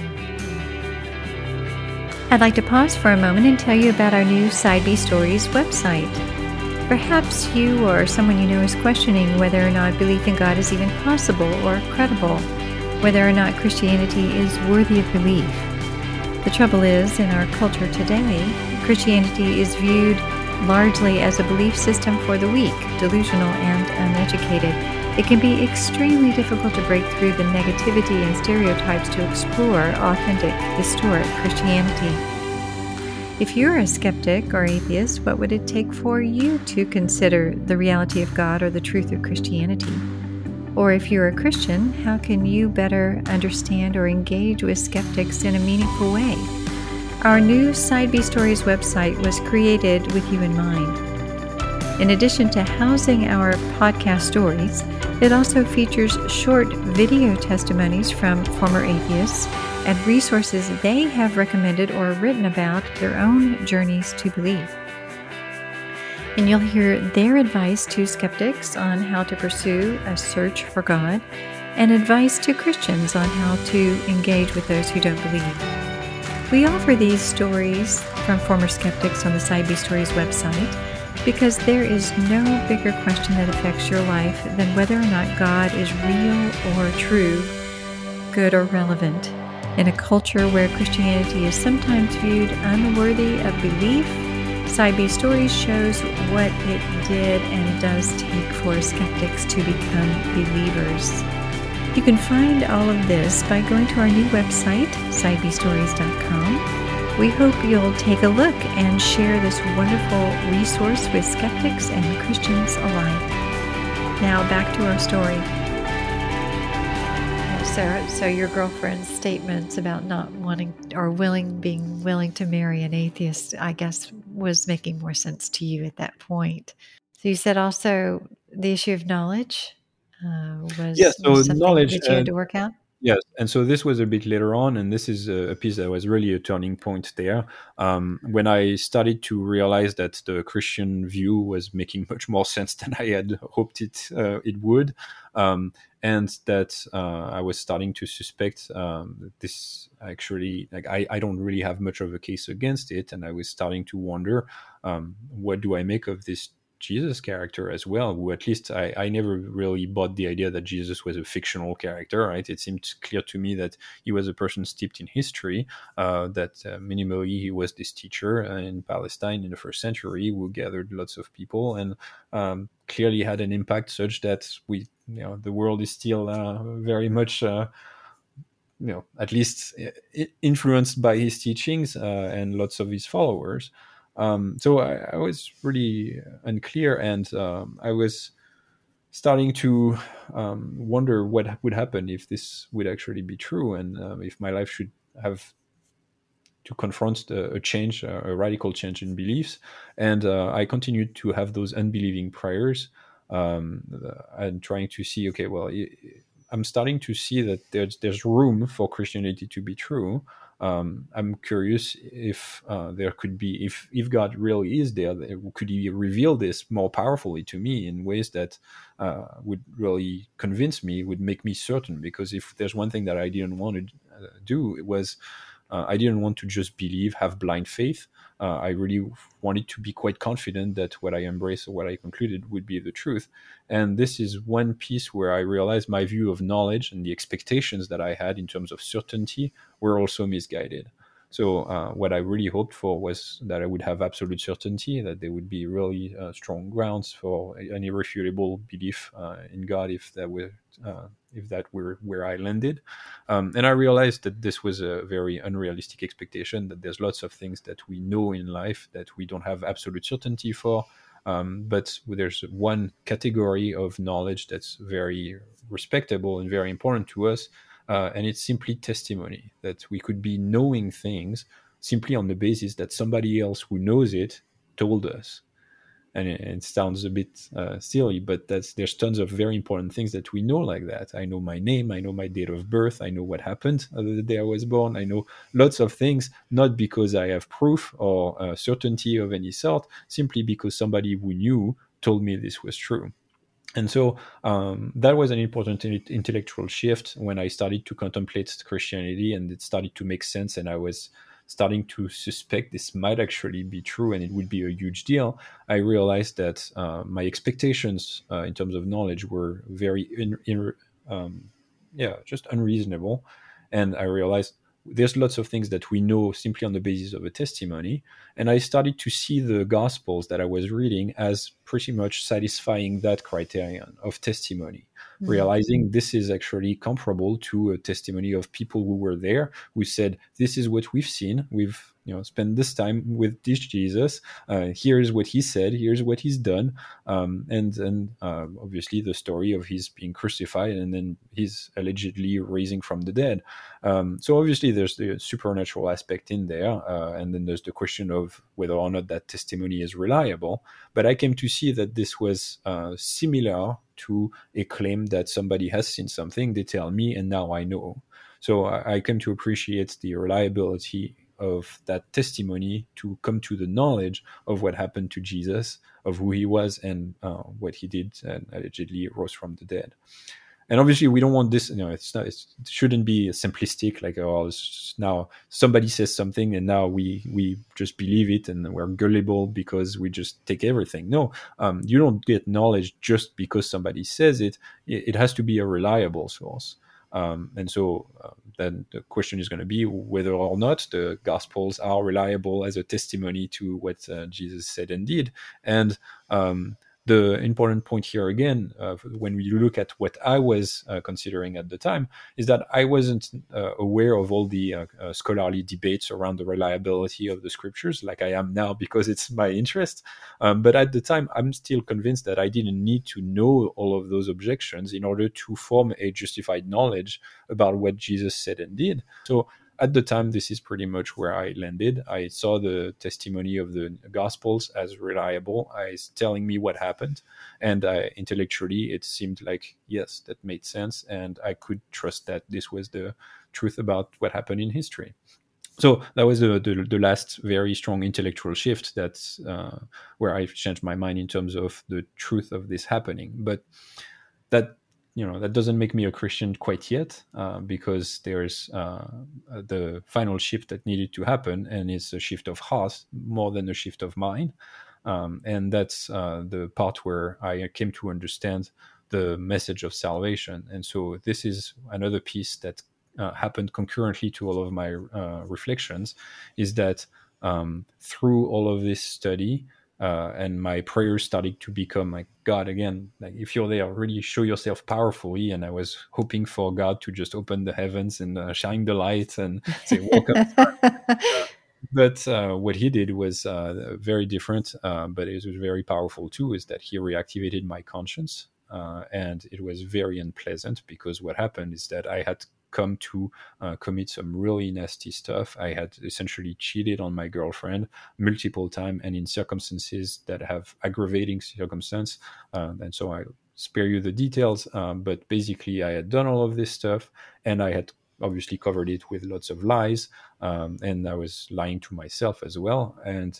I'd like to pause for a moment and tell you about our new Side B Stories website. Perhaps you or someone you know is questioning whether or not belief in God is even possible or credible, whether or not Christianity is worthy of belief. The trouble is, in our culture today, Christianity is viewed largely as a belief system for the weak, delusional, and uneducated. It can be extremely difficult to break through the negativity and stereotypes to explore authentic, historic Christianity. If you're a skeptic or atheist, what would it take for you to consider the reality of God or the truth of Christianity? Or if you're a Christian, how can you better understand or engage with skeptics in a meaningful way? Our new Side B Stories website was created with you in mind. In addition to housing our podcast stories, it also features short video testimonies from former atheists and resources they have recommended or written about their own journeys to belief. And you'll hear their advice to skeptics on how to pursue a search for God, and advice to Christians on how to engage with those who don't believe. We offer these stories from former skeptics on the Side B Stories website because there is no bigger question that affects your life than whether or not God is real or true, good or relevant. In a culture where Christianity is sometimes viewed unworthy of belief, Side B Stories shows what it did and does take for skeptics to become believers. You can find all of this by going to our new website, sidebstories.com. We hope you'll take a look and share this wonderful resource with skeptics and Christians alike. Now back to our story. So your girlfriend's statements about not wanting or being willing to marry an atheist, I guess, was making more sense to you at that point. So you said also the issue of knowledge Yeah, so was something knowledge. that you had to work out. Yes, and so this was a bit later on, and this is a piece that was really a turning point there. When I started to realize that the Christian view was making much more sense than I had hoped it would, and that I was starting to suspect that this actually, like, I don't really have much of a case against it, and I was starting to wonder, what do I make of this Jesus character as well, who at least I never really bought the idea that Jesus was a fictional character, right? It seemed clear to me that he was a person steeped in history, that minimally he was this teacher in Palestine in the first century who gathered lots of people and clearly had an impact such that the world is still very much at least influenced by his teachings and lots of his followers. So I was really unclear, and I was starting to wonder what would happen if this would actually be true, and if my life should have to confront a change, a radical change in beliefs. And I continued to have those unbelieving prayers, and trying to see, okay, well, I'm starting to see that there's room for Christianity to be true. I'm curious if there could be, if God really is there, could He reveal this more powerfully to me in ways that would really convince me, would make me certain? Because if there's one thing that I didn't want to do, it was I didn't want to just believe, have blind faith. I really wanted to be quite confident that what I embraced or what I concluded would be the truth. And this is one piece where I realized my view of knowledge and the expectations that I had in terms of certainty were also misguided. So what I really hoped for was that I would have absolute certainty, that there would be really strong grounds for an irrefutable belief in God if that were where I landed. And I realized that this was a very unrealistic expectation, that there's lots of things that we know in life that we don't have absolute certainty for. But there's one category of knowledge that's very respectable and very important to us, and it's simply testimony, that we could be knowing things simply on the basis that somebody else who knows it told us. And it sounds a bit silly, but there's tons of very important things that we know like that. I know my name, I know my date of birth, I know what happened the day I was born. I know lots of things, not because I have proof or certainty of any sort, simply because somebody who knew told me this was true. And so that was an important intellectual shift when I started to contemplate Christianity, and it started to make sense, and I was starting to suspect this might actually be true and it would be a huge deal. I realized that my expectations in terms of knowledge were very just unreasonable. And I realized there's lots of things that we know simply on the basis of a testimony. And I started to see the Gospels that I was reading as pretty much satisfying that criterion of testimony, realizing this is actually comparable to a testimony of people who were there, who said, this is what we've seen. We've spent this time with this Jesus. Here's what he said. Here's what he's done. And obviously the story of his being crucified and then his allegedly raising from the dead. So obviously there's the supernatural aspect in there. And then there's the question of whether or not that testimony is reliable. But I came to see that this was similar to a claim that somebody has seen something, they tell me, and now I know. So I came to appreciate the reliability of that testimony to come to the knowledge of what happened to Jesus, of who he was, and what he did, and allegedly rose from the dead. And obviously, we don't want this. It shouldn't be simplistic. Like, now somebody says something, and now we just believe it, and we're gullible because we just take everything. No, you don't get knowledge just because somebody says it. It has to be a reliable source. And so then the question is going to be whether or not the Gospels are reliable as a testimony to what Jesus said and did. And the important point here again, when we look at what I was considering at the time, is that I wasn't aware of all the scholarly debates around the reliability of the scriptures like I am now, because it's my interest. But at the time, I'm still convinced that I didn't need to know all of those objections in order to form a justified knowledge about what Jesus said and did. So at the time, this is pretty much where I landed. I saw the testimony of the Gospels as reliable, as telling me what happened. And intellectually, it seemed like, yes, that made sense. And I could trust that this was the truth about what happened in history. So that was the last very strong intellectual shift. That's where I changed my mind in terms of the truth of this happening. But that that doesn't make me a Christian quite yet, because there's the final shift that needed to happen, and it's a shift of heart more than a shift of mind. And that's the part where I came to understand the message of salvation. And so this is another piece that happened concurrently to all of my reflections, is that through all of this study, and my prayers started to become like, God, again, like, if you're there, really show yourself powerfully. And I was hoping for God to just open the heavens and shine the light and say, welcome. But what he did was very different, but it was very powerful too, is that he reactivated my conscience. And it was very unpleasant, because what happened is that I had come to commit some really nasty stuff. I had essentially cheated on my girlfriend multiple times, and in circumstances that have aggravating circumstance. And so I spare you the details, but basically I had done all of this stuff, and I had obviously covered it with lots of lies, and I was lying to myself as well. And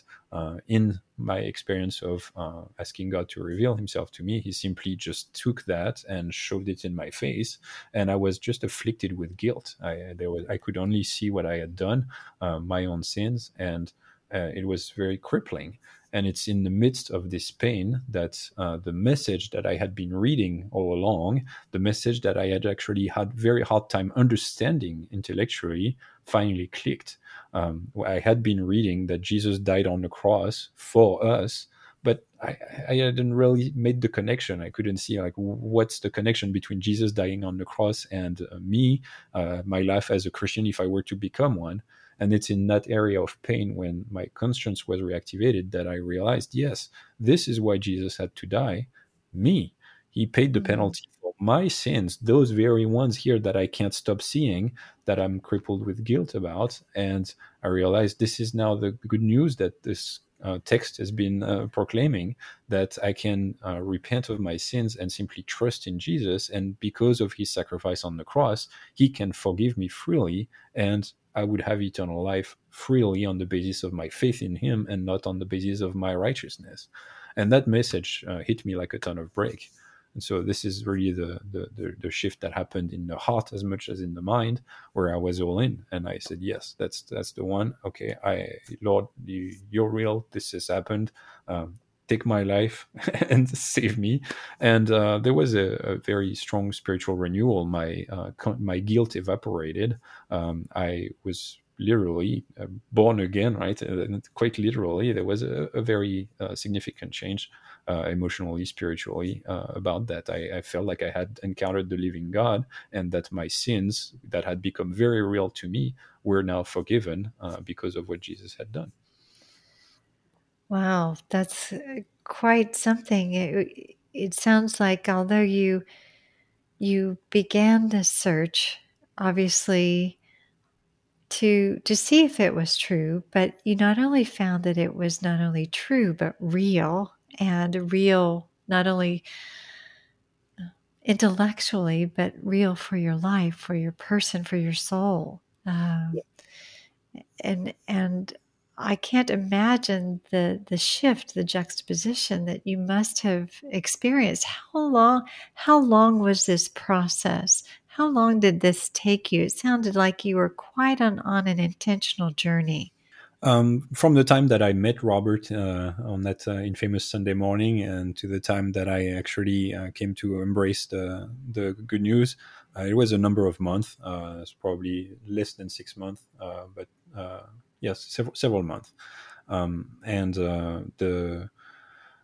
in my experience of asking God to reveal himself to me, he simply just took that and shoved it in my face, and I was just afflicted with guilt. I could only see what I had done, my own sins, and it was very crippling. And it's in the midst of this pain that the message that I had been reading all along, the message that I had actually had very hard time understanding intellectually, finally clicked. I had been reading that Jesus died on the cross for us, but I hadn't really made the connection. I couldn't see like what's the connection between Jesus dying on the cross and me, my life as a Christian, if I were to become one. And it's in that area of pain, when my conscience was reactivated, that I realized, yes, this is why Jesus had to die. Me. He paid the penalty for my sins, those very ones here that I can't stop seeing, that I'm crippled with guilt about. And I realized this is now the good news that this text has been proclaiming, that I can repent of my sins and simply trust in Jesus. And because of his sacrifice on the cross, he can forgive me freely, and I would have eternal life freely on the basis of my faith in him, and not on the basis of my righteousness. And that message hit me like a ton of brick. And so this is really the shift that happened in the heart as much as in the mind, where I was all in, and I said, yes, that's the one. Okay, Lord, you're real. This has happened. Take my life and save me. And there was a very strong spiritual renewal. My guilt evaporated. I was literally born again, right? Quite literally, there was a very significant change, emotionally, spiritually, about that. I felt like I had encountered the living God, and that my sins that had become very real to me were now forgiven because of what Jesus had done. Wow, that's quite something. It sounds like, although you began this search, obviously, to see if it was true, but you not only found that it was not only true but real, and real not only intellectually but real for your life, for your person, for your soul. And I can't imagine the shift, the juxtaposition that you must have experienced. How long was this process? How long did this take you? It sounded like you were quite on an intentional journey. From the time that I met Robert on that infamous Sunday morning, and to the time that I actually came to embrace the good news, it was a number of months. It's probably less than 6 months, but yes, several months. And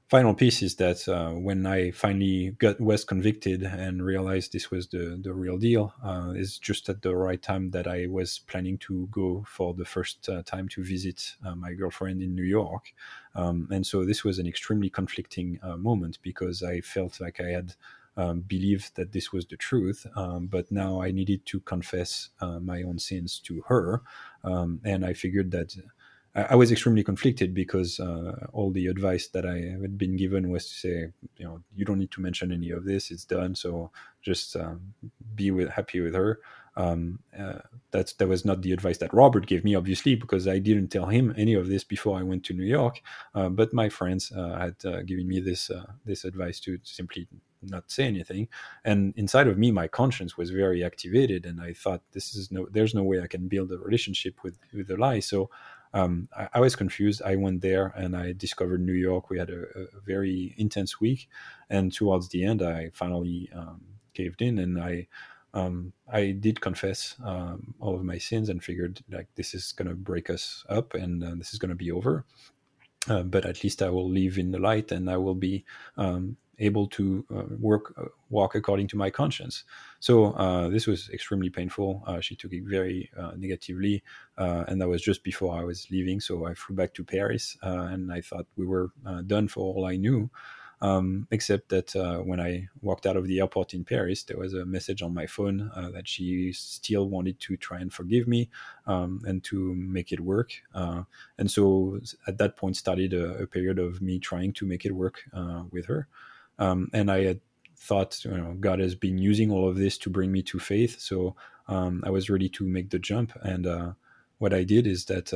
final piece is that when I finally was convicted and realized this was the real deal, is just at the right time that I was planning to go for the first time to visit my girlfriend in New York. And so this was an extremely conflicting moment, because I felt like I had believed that this was the truth, but now I needed to confess my own sins to her. And I figured that I was extremely conflicted, because all the advice that I had been given was to say, you don't need to mention any of this; it's done. So just be happy with her. That was not the advice that Robert gave me, obviously, because I didn't tell him any of this before I went to New York. But my friends had given me this advice to simply not say anything. And inside of me, my conscience was very activated, and I thought, there's no way I can build a relationship with a lie. So I was confused. I went there and I discovered New York. We had a very intense week, and towards the end, I finally caved in, and I did confess all of my sins, and figured, like, this is going to break us up, and this is going to be over. But at least I will live in the light, and I will be able to walk according to my conscience. So this was extremely painful. She took it very negatively, and that was just before I was leaving. So I flew back to Paris, and I thought we were done for all I knew. Except that when I walked out of the airport in Paris, there was a message on my phone that she still wanted to try and forgive me, and to make it work. And so at that point started a period of me trying to make it work with her. And I had thought, God has been using all of this to bring me to faith. So I was ready to make the jump. And what I did is that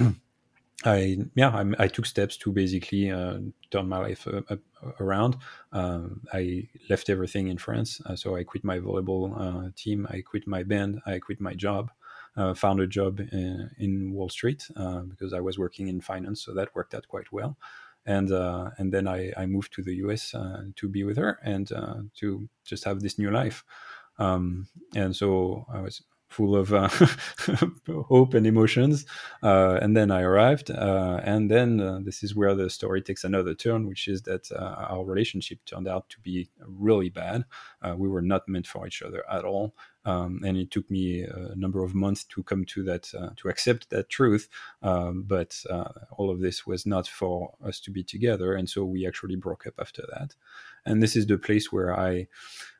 I took steps to basically turn my life around. I left everything in France, so I quit my volleyball team, I quit my band, I quit my job, found a job in Wall Street because I was working in finance, so that worked out quite well. And then I moved to the US to be with her and to just have this new life. And so I was full of hope and emotions. And then I arrived. And then this is where the story takes another turn, which is that our relationship turned out to be really bad. We were not meant for each other at all. And it took me a number of months to come to that, to accept that truth. But all of this was not for us to be together. And so we actually broke up after that. And this is the place where I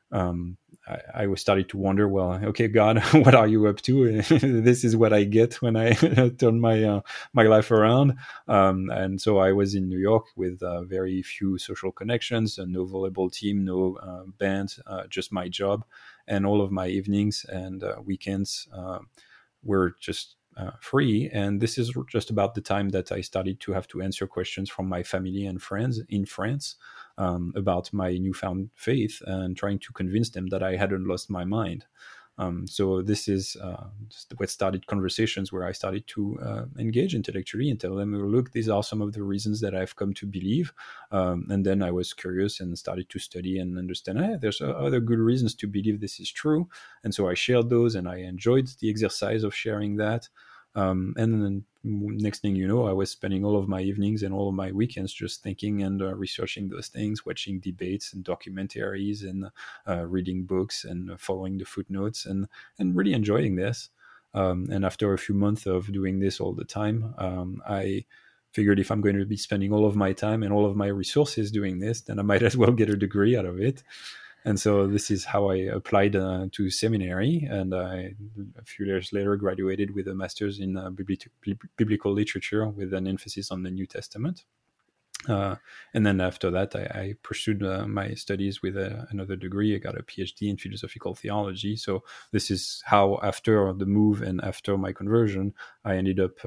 was started to wonder, well, okay, God, what are you up to? This is what I get when I turn my life around. And so I was in New York with very few social connections, no volleyball team, no band, just my job. And all of my evenings and weekends were just free. And this is just about the time that I started to have to answer questions from my family and friends in France about my newfound faith and trying to convince them that I hadn't lost my mind. So this is what started conversations where I started to engage intellectually and tell them, look, these are some of the reasons that I've come to believe. And then I was curious and started to study and understand, hey, there's other good reasons to believe this is true. And so I shared those, and I enjoyed the exercise of sharing that. And then next thing you know, I was spending all of my evenings and all of my weekends just thinking and researching those things, watching debates and documentaries and reading books and following the footnotes and really enjoying this. And after a few months of doing this all the time, I figured if I'm going to be spending all of my time and all of my resources doing this, then I might as well get a degree out of it. And so this is how I applied to seminary, and a few years later graduated with a master's in biblical literature with an emphasis on the New Testament. And then after that, I pursued my studies with another degree. I got a PhD in philosophical theology. So this is how, after the move and after my conversion, I ended up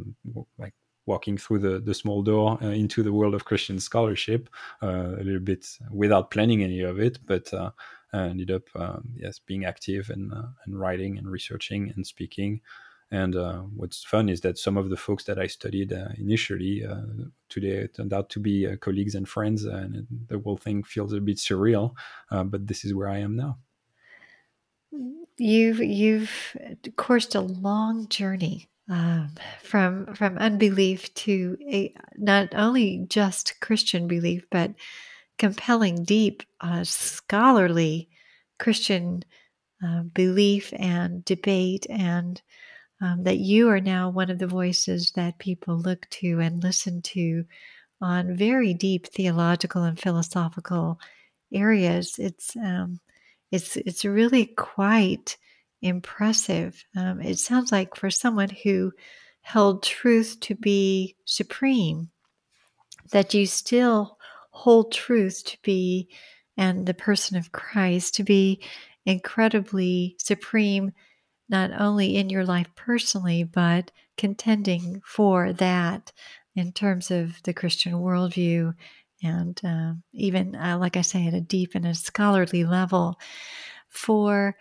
walking through the small door into the world of Christian scholarship, a little bit without planning any of it, but I ended up, being active and writing and researching and speaking. And what's fun is that some of the folks that I studied initially today turned out to be colleagues and friends, and the whole thing feels a bit surreal, but this is where I am now. You've coursed a long journey um, from unbelief to not only just Christian belief, but compelling, deep, scholarly Christian belief and debate, and that you are now one of the voices that people look to and listen to on very deep theological and philosophical areas. It's really quite impressive. It sounds like for someone who held truth to be supreme, that you still hold truth to be, and the person of Christ to be incredibly supreme, not only in your life personally, but contending for that in terms of the Christian worldview, and even, like I say, at a deep and a scholarly level. For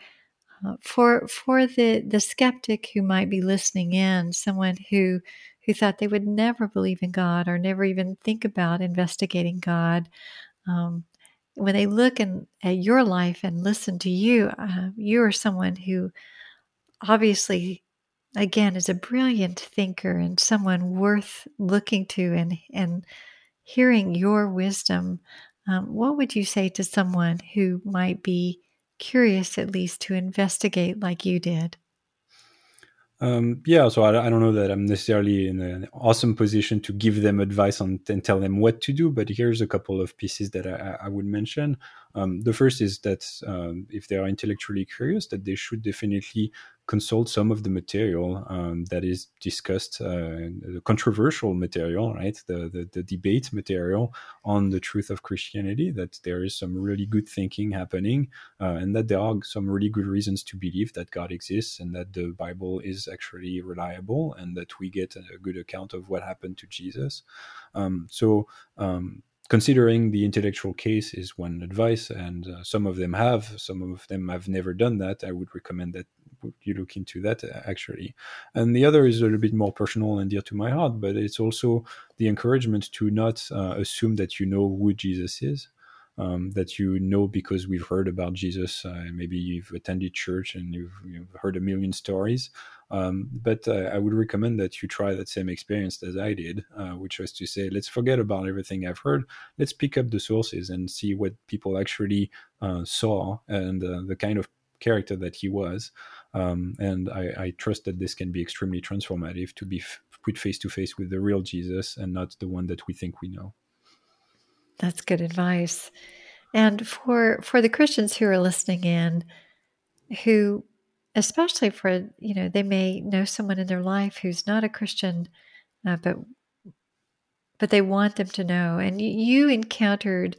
the skeptic who might be listening in, someone who thought they would never believe in God or never even think about investigating God, when they look at your life and listen to you, you are someone who obviously, again, is a brilliant thinker and someone worth looking to and hearing your wisdom. What would you say to someone who might be curious, at least, to investigate like you did? Yeah, so I don't know that I'm necessarily in an awesome position to give them advice on and tell them what to do, but here's a couple of pieces that I would mention. The first is that if they are intellectually curious, that they should definitely consult some of the material that is discussed, the controversial material, right? The debate material on the truth of Christianity, that there is some really good thinking happening, and that there are some really good reasons to believe that God exists and that the Bible is actually reliable and that we get a good account of what happened to Jesus. Considering the intellectual case is one advice, and some of them have never done that. I would recommend that you look into that, actually. And the other is a little bit more personal and dear to my heart, but it's also the encouragement to not assume that you know who Jesus is. That you know because we've heard about Jesus. Maybe you've attended church and you've heard a million stories. But I would recommend that you try that same experience as I did, which was to say, let's forget about everything I've heard. Let's pick up the sources and see what people actually saw and the kind of character that he was. And I trust that this can be extremely transformative to be put face to face with the real Jesus and not the one that we think we know. That's good advice. And for the Christians who are listening in, who, especially for, they may know someone in their life who's not a Christian, but they want them to know. And you encountered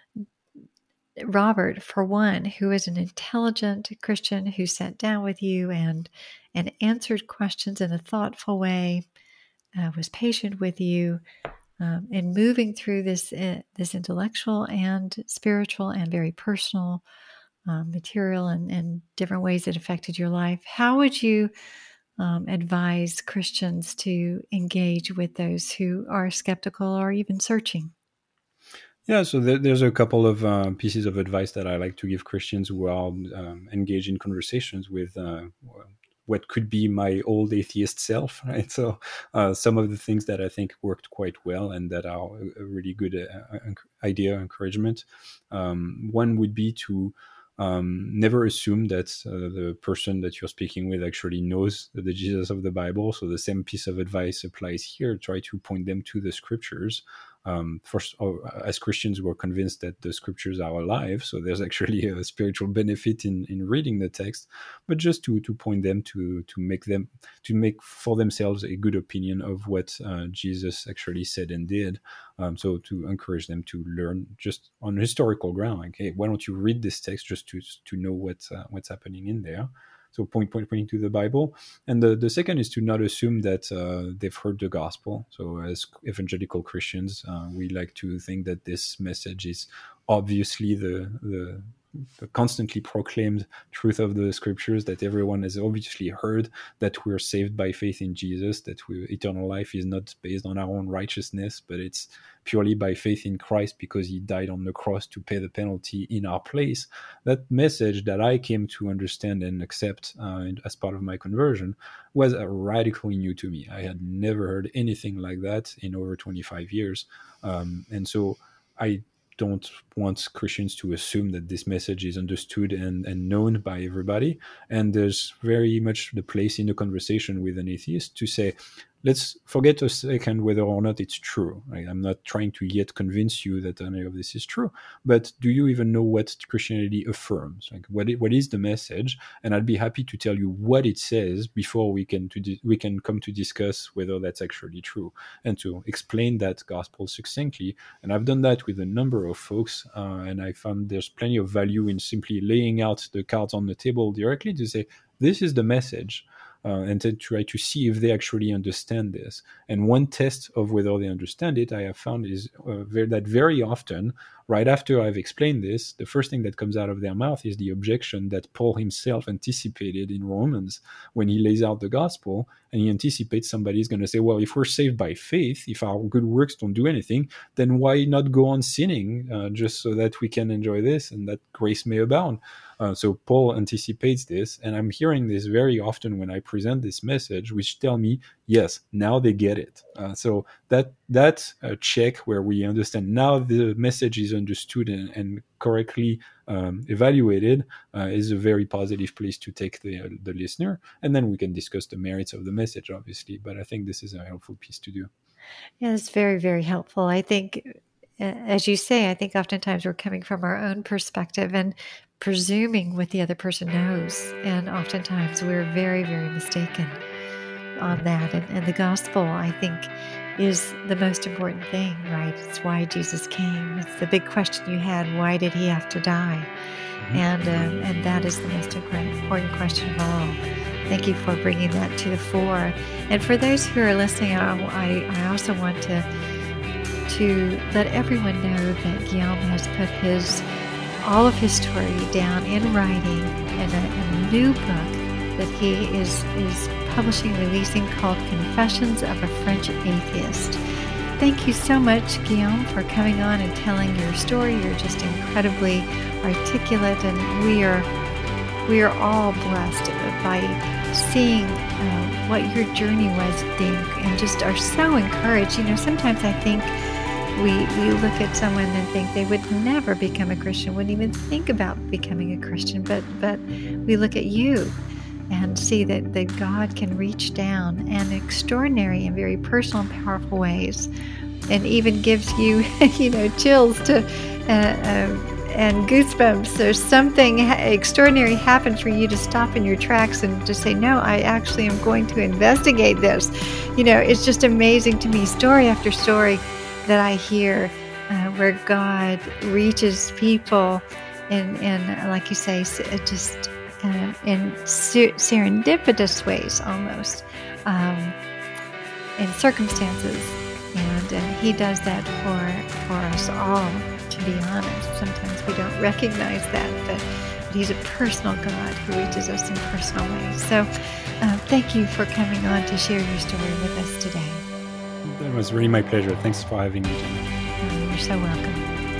Robert, for one, who is an intelligent Christian who sat down with you and answered questions in a thoughtful way, was patient with you, in moving through this intellectual and spiritual and very personal material and different ways it affected your life. How would you advise Christians to engage with those who are skeptical or even searching? Yeah, so there's a couple of pieces of advice that I like to give Christians who are engaged in conversations with what could be my old atheist self, right? So some of the things that I think worked quite well and that are a really good idea, encouragement. One would be to never assume that the person that you're speaking with actually knows the Jesus of the Bible. So the same piece of advice applies here. Try to point them to the scriptures. First, as Christians, we're convinced that the scriptures are alive, so there's actually a spiritual benefit in reading the text. But just to point them to make for themselves a good opinion of what Jesus actually said and did. So to encourage them to learn just on historical ground. Like, hey, why don't you read this text just to know what's happening in there? So pointing to the Bible. And the second is to not assume that they've heard the gospel. So as evangelical Christians, we like to think that this message is obviously the constantly proclaimed truth of the scriptures, that everyone has obviously heard, that we're saved by faith in Jesus, that eternal life is not based on our own righteousness, but it's purely by faith in Christ because he died on the cross to pay the penalty in our place. That message that I came to understand and accept as part of my conversion was radically new to me. I had never heard anything like that in over 25 years. And so I don't want Christians to assume that this message is understood and known by everybody. And there's very much the place in the conversation with an atheist to say, let's forget a second whether or not it's true. Right? I'm not trying to yet convince you that any of this is true, but do you even know what Christianity affirms? Like, what is the message? And I'd be happy to tell you what it says before we can come to discuss whether that's actually true, and to explain that gospel succinctly. And I've done that with a number of folks, and I found there's plenty of value in simply laying out the cards on the table directly to say, this is the message. And then try to see if they actually understand this. And one test of whether they understand it, I have found, is that very often, right after I've explained this, the first thing that comes out of their mouth is the objection that Paul himself anticipated in Romans when he lays out the gospel. And he anticipates somebody's going to say, well, if we're saved by faith, if our good works don't do anything, then why not go on sinning just so that we can enjoy this and that grace may abound? So Paul anticipates this, and I'm hearing this very often when I present this message, which tell me, yes, now they get it. So that check where we understand now the message is understood and correctly evaluated is a very positive place to take the listener, and then we can discuss the merits of the message, obviously. But I think this is a helpful piece to do. Yeah, it's very, very helpful. I think, as you say, I think oftentimes we're coming from our own perspective and presuming what the other person knows. And oftentimes we're very, very mistaken on that. And the gospel, I think, is the most important thing, right? It's why Jesus came. It's the big question you had, why did he have to die? And that is the most important question of all. Thank you for bringing that to the fore. And for those who are listening, I also want to let everyone know that Guillaume has put all of his story down in writing in a new book that he is publishing, releasing, called Confessions of a French Atheist. Thank you so much, Guillaume, for coming on and telling your story. You're just incredibly articulate, and we are all blessed by seeing what your journey was, and just are so encouraged. Sometimes I think we look at someone and think they would never become a Christian, wouldn't even think about becoming a Christian, but we look at you and see that God can reach down in extraordinary and very personal and powerful ways, and even gives you, chills and goosebumps. There's something extraordinary happens for you to stop in your tracks and just say, no, I actually am going to investigate this. It's just amazing to me, story after story that I hear where God reaches people in like you say, just in serendipitous ways almost, in circumstances. And he does that for us all, to be honest. Sometimes we don't recognize that, but he's a personal God who reaches us in personal ways. So thank you for coming on to share your story with us today. That was really my pleasure. Thanks for having me, Jenna. You're so welcome.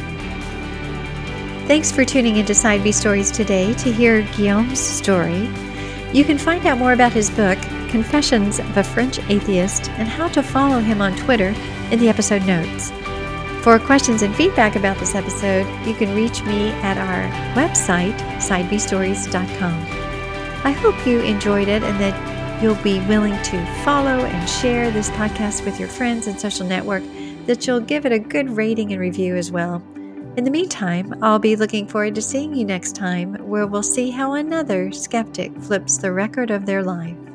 Thanks for tuning into Side B Stories today to hear Guillaume's story. You can find out more about his book, Confessions of a French Atheist, and how to follow him on Twitter in the episode notes. For questions and feedback about this episode, you can reach me at our website, sidebstories.com. I hope you enjoyed it and that you'll be willing to follow and share this podcast with your friends and social network, that you'll give it a good rating and review as well. In the meantime, I'll be looking forward to seeing you next time, where we'll see how another skeptic flips the record of their life.